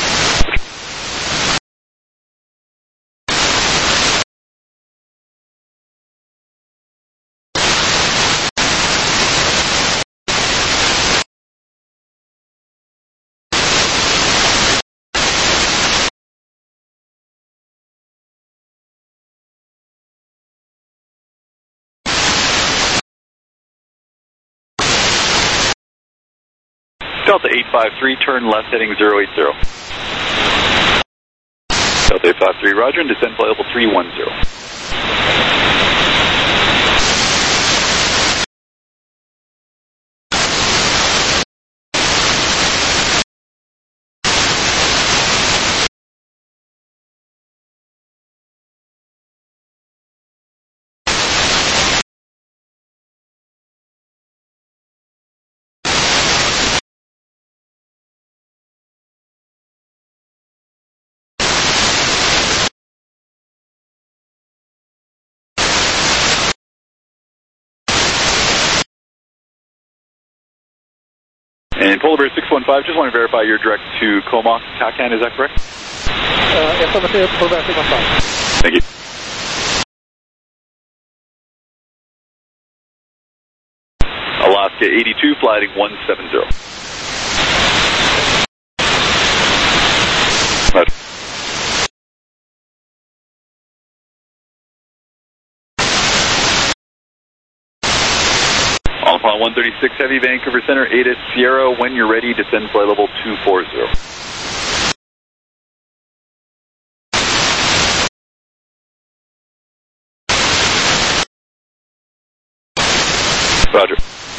Delta eight five three, turn left heading zero eight zero. Delta eight five three, roger, and descend flight level three one zero. And Polar Bear six one five, just want to verify you're direct to Comox, Tacan, is that correct? Uh, affirmative, Polar Bear six one five. Thank you. Alaska eighty-two, flighting one seven zero. Roger. On one thirty-six Heavy, Vancouver Center, Ada Sierra, when you're ready, descend flight level two forty. Roger.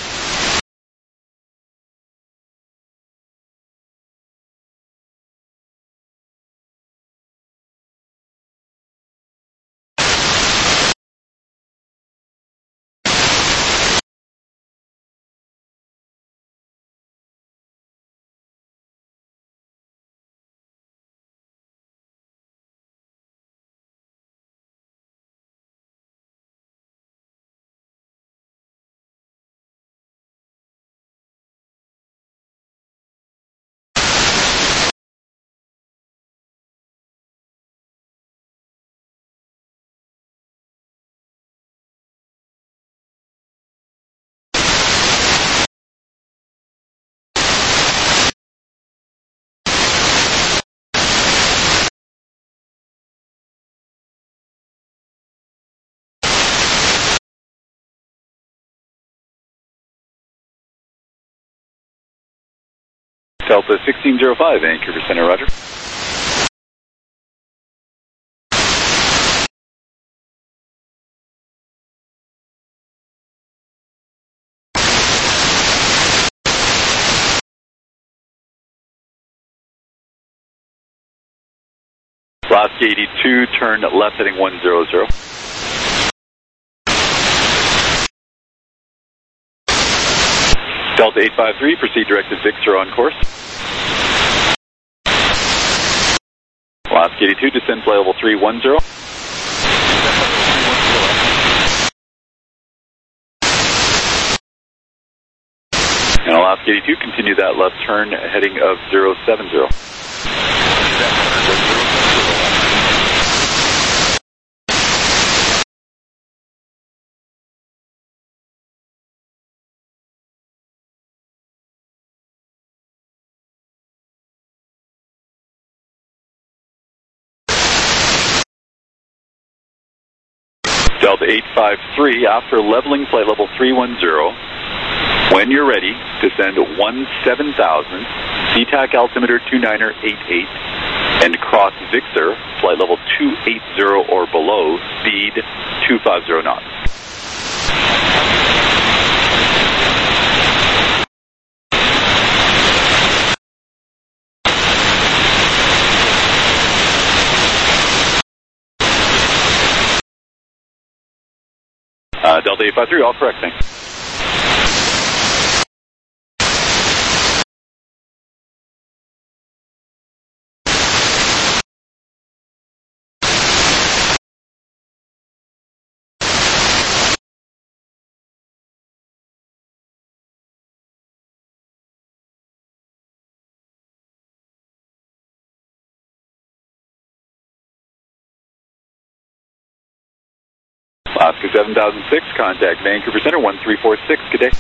Delta sixteen oh five, Vancouver Center, roger. Alaska eighty-two, turn left heading one zero zero. Delta eight five three, proceed direct to Victor on course. Alaska eighty-two, descend flight level three one zero. And Alaska eighty-two, continue that left turn heading of zero seven zero. Delta eight five three, after leveling flight level three one zero, when you're ready, descend one seven thousand, C TAC altimeter two niner eight eight, and cross Victor, flight level two eighty or below, speed two fifty knots. Uh, Delta eight five three, all correct, thanks. Alaska seven thousand six, contact Vancouver Center one three four six, good day.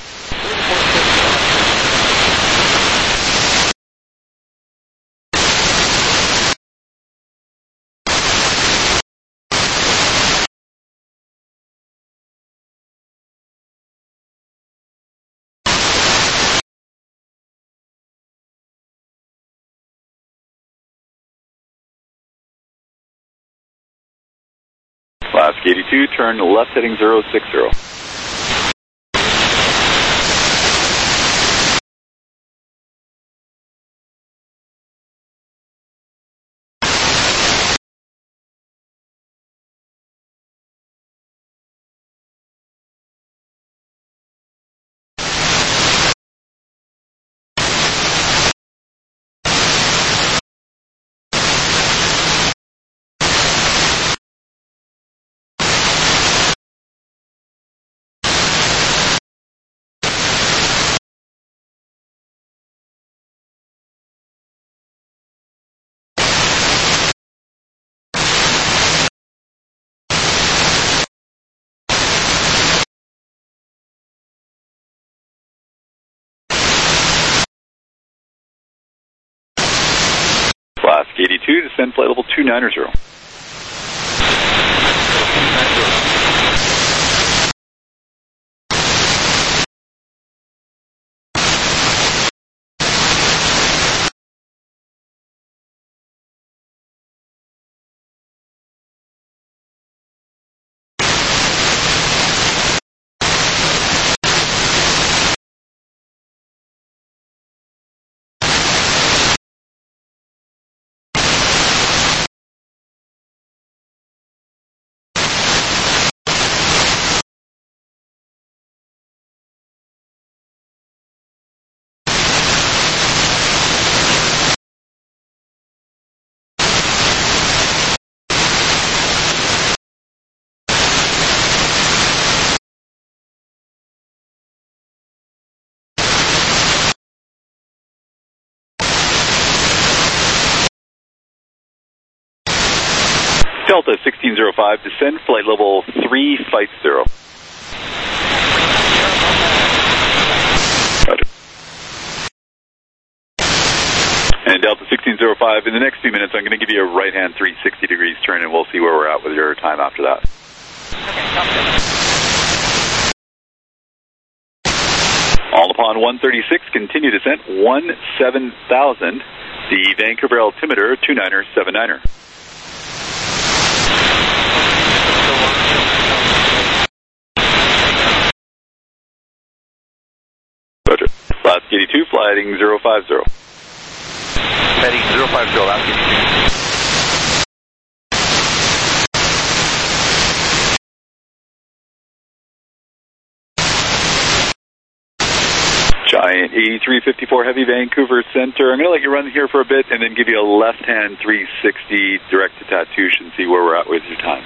Alaska eighty-two, turn left heading zero six zero. Alaska eighty-two, descend flight level two nine zero. Delta sixteen oh five, descend flight level three five zero. Roger. And Delta sixteen oh five, in the next few minutes I'm going to give you a right hand three sixty degrees turn and we'll see where we're at with your time after that. All upon one thirty-six, continue descent one seven thousand, the Vancouver altimeter two niner seven niner. Roger. Alaska eighty-two, fly heading zero five zero. Heading zero five zero, Alaska eighty-two. Giant eighty-three fifty-four Heavy, Vancouver Center. I'm going to let you run here for a bit and then give you a left-hand three sixty direct to Tatoosh and see where we're at with your time.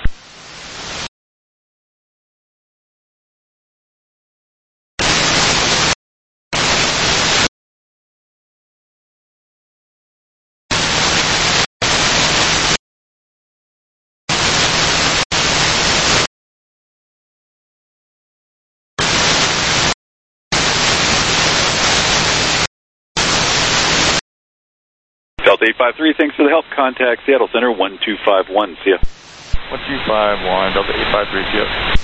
Delta eight five three, thanks for the help. Contact Seattle Center one two five one. See ya. one two five one, Delta eight five three, see ya.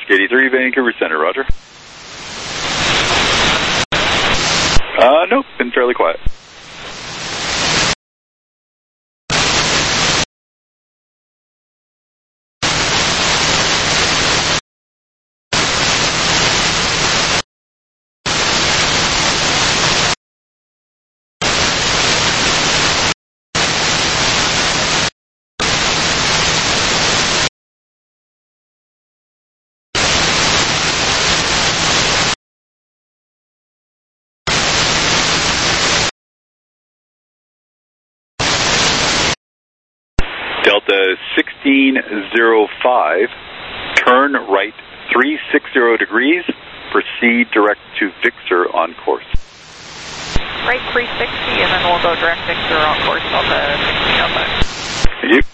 Alaska eighty-three, Vancouver Center, roger. Uh, nope, been fairly quiet. Delta sixteen oh five, turn right three sixty degrees, proceed direct to Victor on course. Right three sixty, and then we'll go direct Victor on course on the sixteen oh five. Thank you.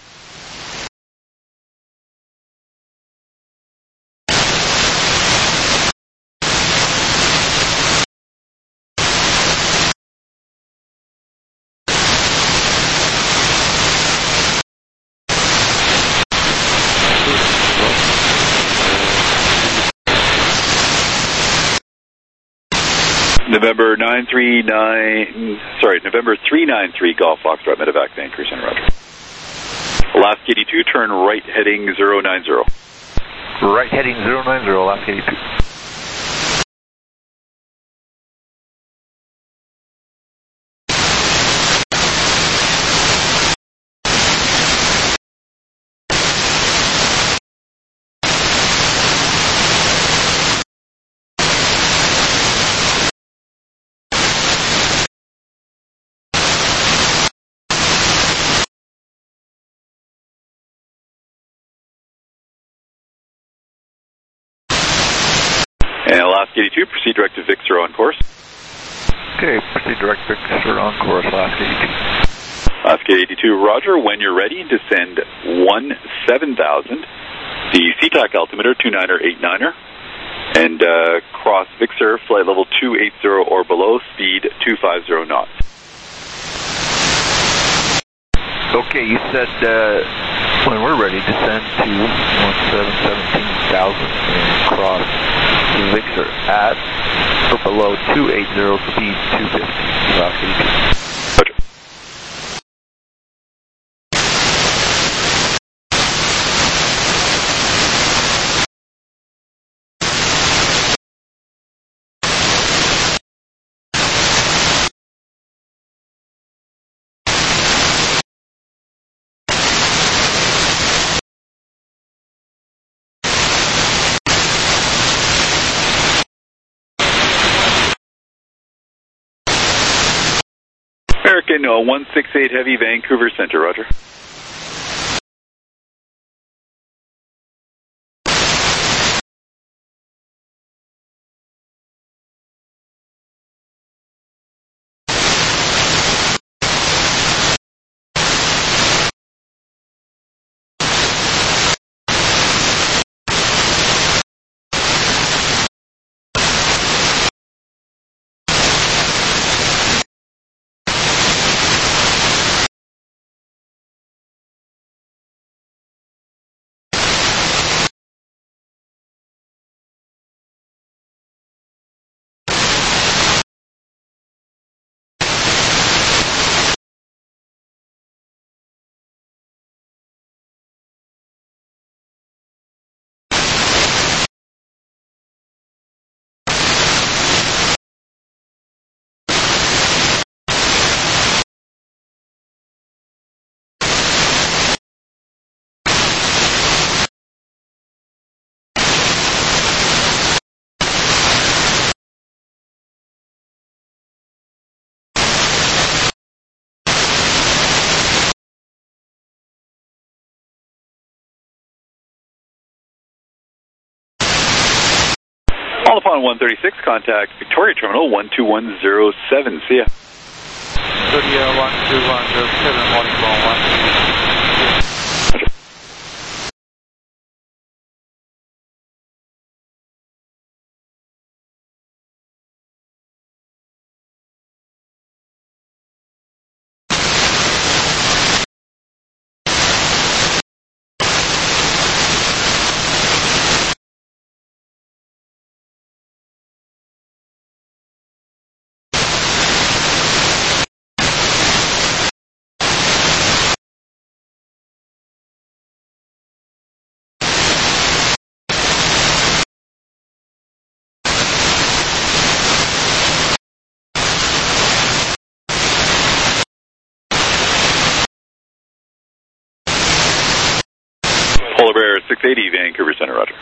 November nine three nine, sorry, November three nine three Golf Foxtrot Medevac, Vancouver Center, roger. Alaska eighty-two, turn right heading zero nine zero. Right heading zero nine zero, Alaska eighty-two. And Alaska eighty-two, proceed direct to Victor on course. Okay, proceed direct Victor on course, Alaska eighty-two. Alaska eighty-two, roger. When you're ready, descend one seven thousand, the C TAC altimeter two niner eight niner, and uh, cross Victor, flight level two eighty or below, speed two fifty knots. Okay, you said uh, when we're ready, descend to one seven seventeen thousand and cross Victor at or below two eighty, speed two fifty. Alaska eighty-two. American uh, one six eight Heavy, Vancouver Center, roger. All upon one thirty-six, contact Victoria Terminal one two one zero seven. See ya. Victoria one two one zero seven, morning one. eighty, Vancouver Center, roger.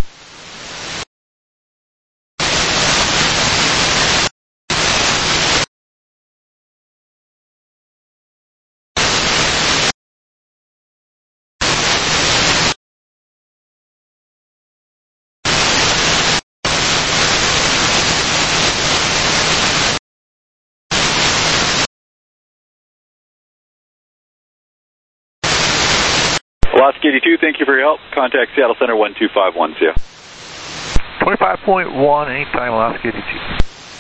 Alaska eighty-two, thank you for your help. Contact Seattle Center one two five one, see ya. twenty-five point one, anytime Alaska eighty-two.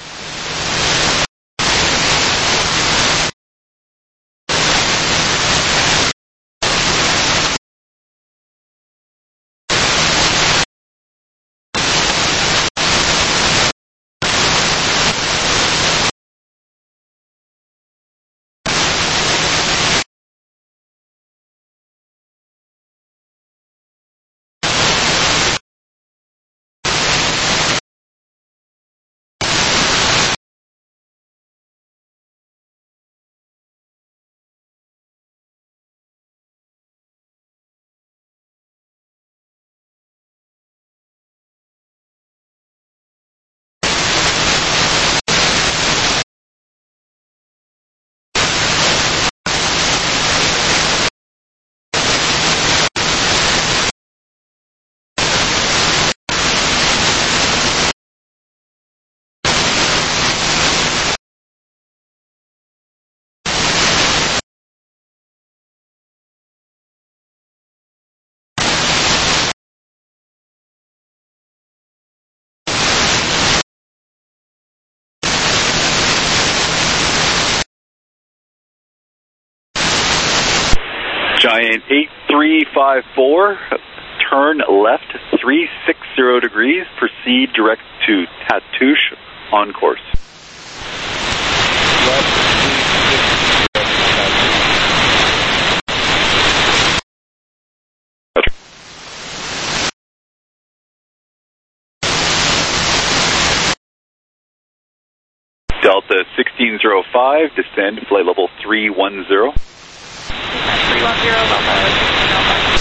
Giant eight three five four, turn left three sixty degrees, proceed direct to Tatoosh on course. Delta sixteen oh five, descend flight level three one zero. three one zero, Delta sixteen oh five.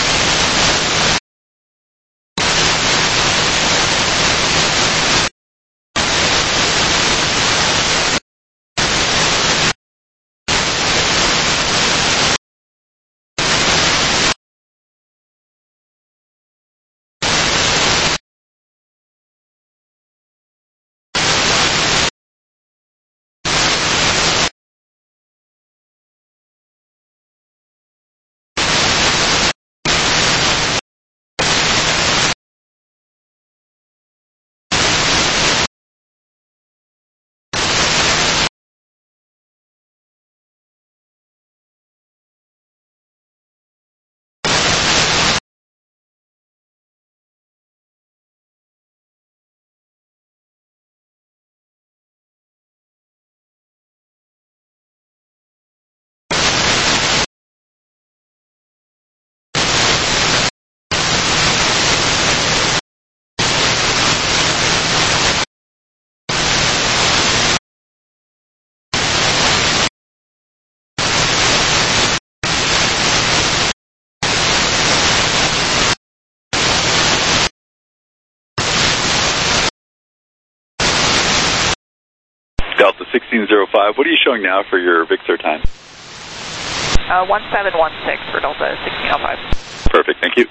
Delta sixteen oh five, what are you showing now for your Vixar time? Uh, one seven one six for Delta sixteen oh five. Perfect, thank you.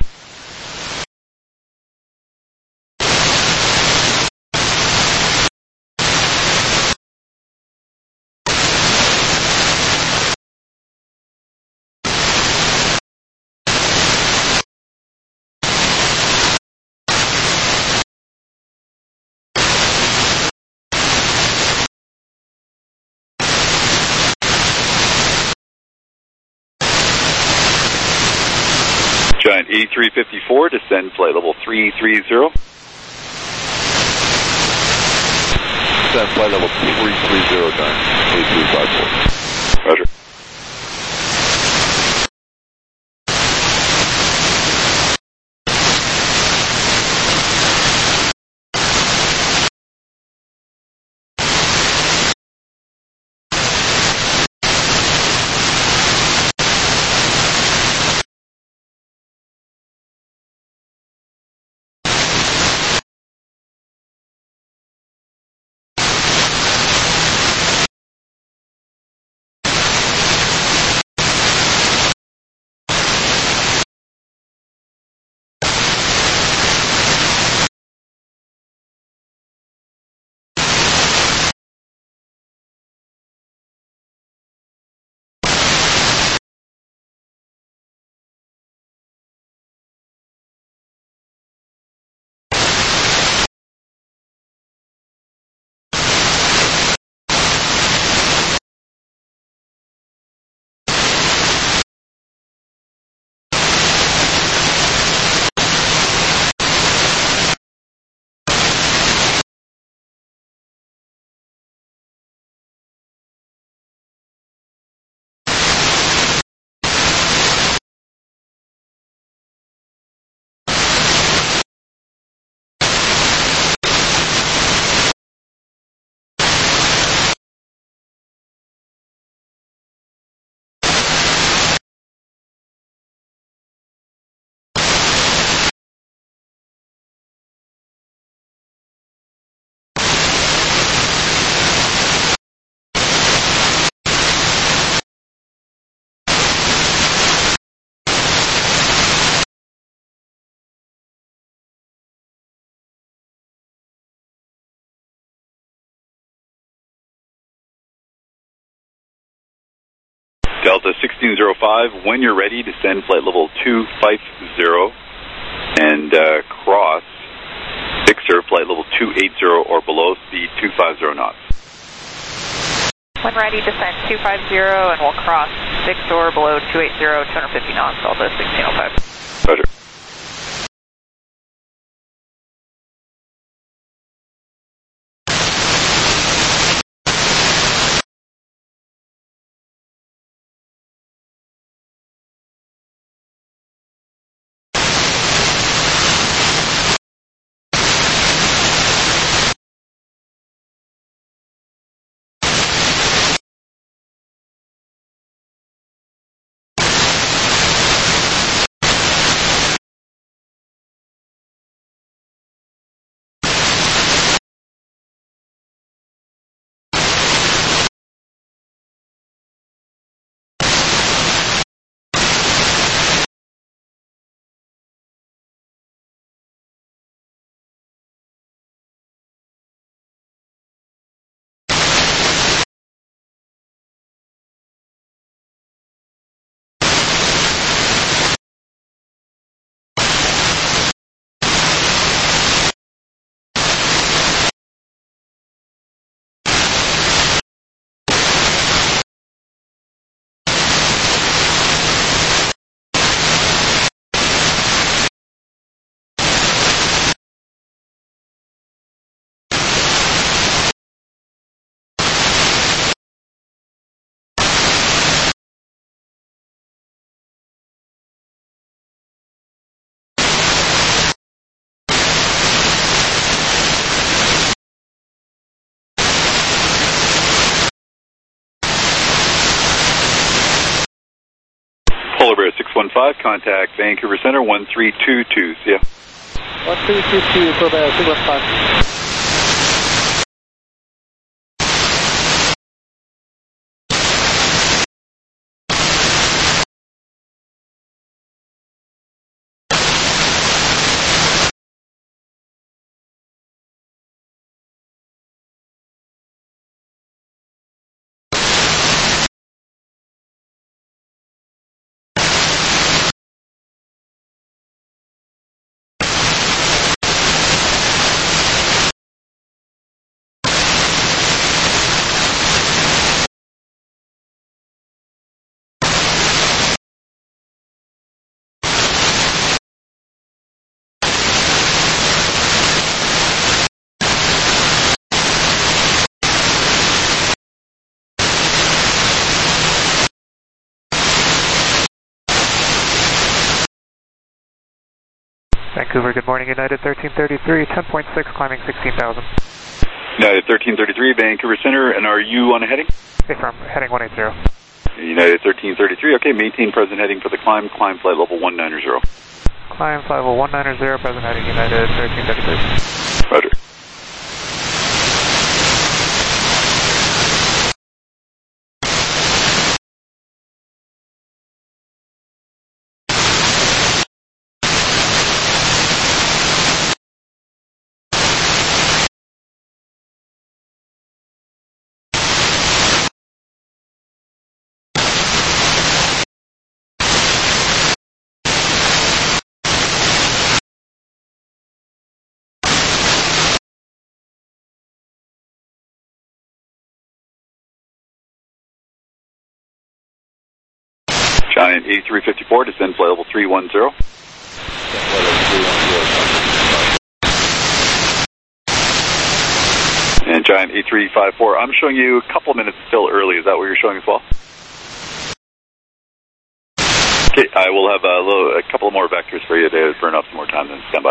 Giant eighty-three fifty-four, descend flight level three three zero. Descend flight level three three zero, Giant eighty-three fifty-four. Roger. Delta sixteen oh five, when you're ready, descend flight level two five zero and uh, cross Victor flight level two eighty or below, speed two fifty knots. When ready, descend two fifty and we'll cross Victor below two eighty, two hundred fifty knots, Delta sixteen oh five. Roger. Polar Bear six one five, contact Vancouver Center one three two two. See ya. one three two two, Polar Bear six one five. Vancouver, good morning, United thirteen thirty-three, ten point six, climbing sixteen thousand. United thirteen thirty-three, Vancouver Center, and are you on a heading? Affirm, heading one eighty. United thirteen thirty-three, okay, maintain present heading for the climb, climb flight level one ninety. Climb flight level one ninety, present heading United thirteen thirty-three. Roger. Giant eighty-three fifty-four, descend flight level three one zero. And Giant eighty-three fifty-four, I'm showing you a couple of minutes still early. Is that what you're showing as well? Okay, I will have a, little, a couple more vectors for you to burn up some more time, then stand by.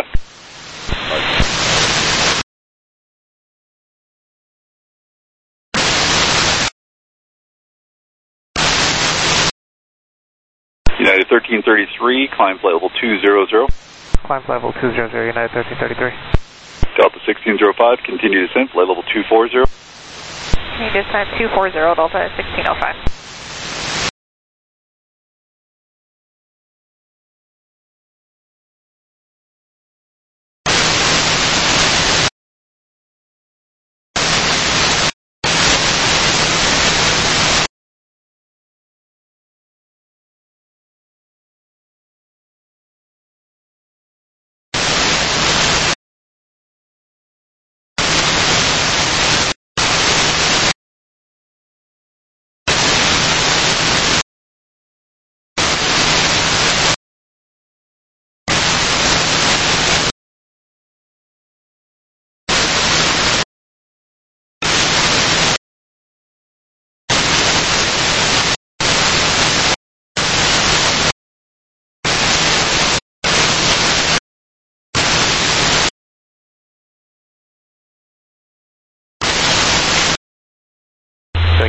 United thirteen thirty-three, climb flight level two hundred. Climb flight level two hundred, United thirteen thirty-three. Delta sixteen oh five, continue descent, flight level two forty. Continue descent two forty, Delta sixteen oh five.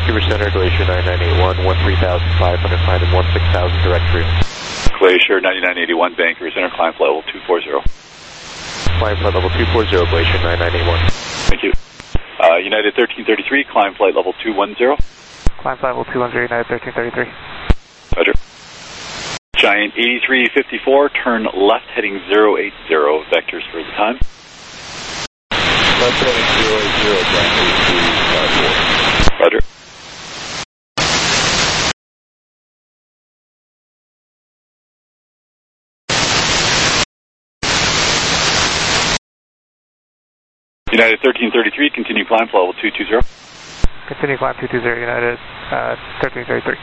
Vancouver Center, Glacier nine nine eight one, one three thousand five hundred, find in one six thousand, direct through. Glacier ninety-nine eighty-one, Vancouver Center, climb flight level two forty. Climb flight level two forty, Glacier nine nine eight one. Thank you. Uh, United thirteen thirty-three, climb flight level two ten. Climb flight level two ten, United thirteen thirty-three. Roger. Giant eighty-three fifty-four, turn left heading zero eight zero, vectors for the time. Left heading zero eight zero, Giant eighty-three fifty-four. Roger. United thirteen thirty-three, continue climb flight level two twenty. Continue climb two twenty, United uh, thirteen thirty-three.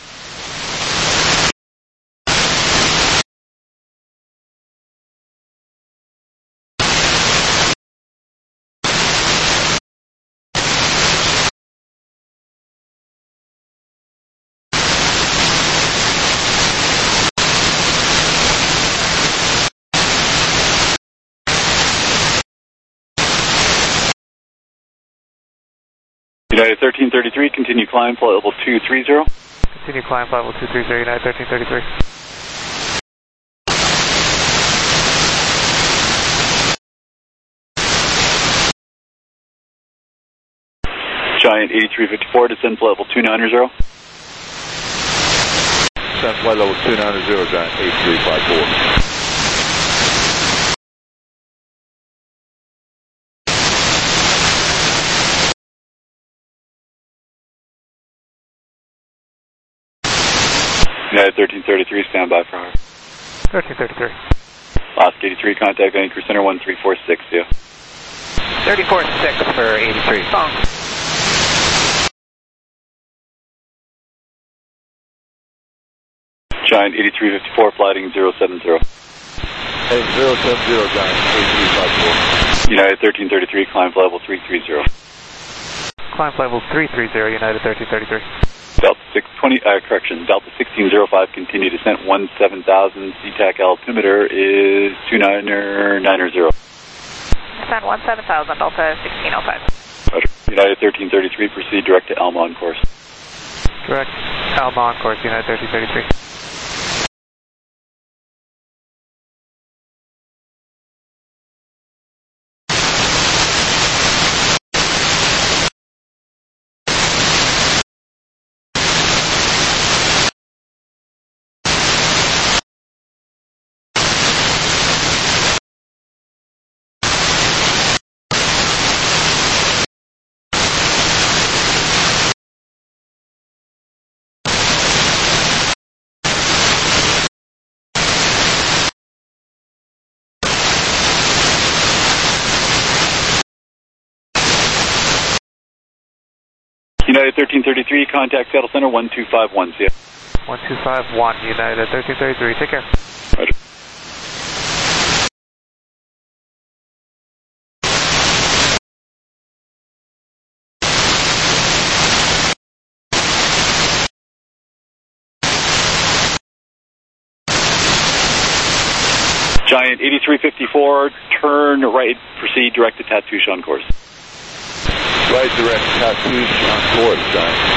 United thirteen thirty-three, continue climb flight level two thirty. Continue climb flight level two thirty, United thirteen thirty-three. Giant eighty-three fifty-four, descend flight level two ninety. Descend flight level two ninety, Giant eighty-three fifty-four. United thirteen thirty-three, stand by for her. thirteen thirty-three. Alaska eighty-three, contact Vancouver Center one three four six, yeah. thirty four six for eighty-three. Song. Giant eighty-three fifty-four, flighting zero seven zero. Heading zero seven zero, Giant eighty-three fifty-four. United thirteen thirty-three, climb flight level three thirty. Climb flight level three thirty, United thirteen thirty-three. Delta six twenty, uh, correction, Delta sixteen oh five, continue descent one seven thousand, C TAC altimeter is two nine nine zero. Descent one seven thousand, Delta sixteen oh five. Roger. United thirteen thirty-three, proceed direct to Alma on course. Direct Alma on course, United thirteen thirty-three. United thirteen thirty-three, contact Seattle Center one two five one, see ya. one two five one, United thirteen thirty-three, take care. Roger. Giant eighty-three fifty-four, turn right, proceed direct to Tatoosh on course. Right direct Tatoosh on course, Giant.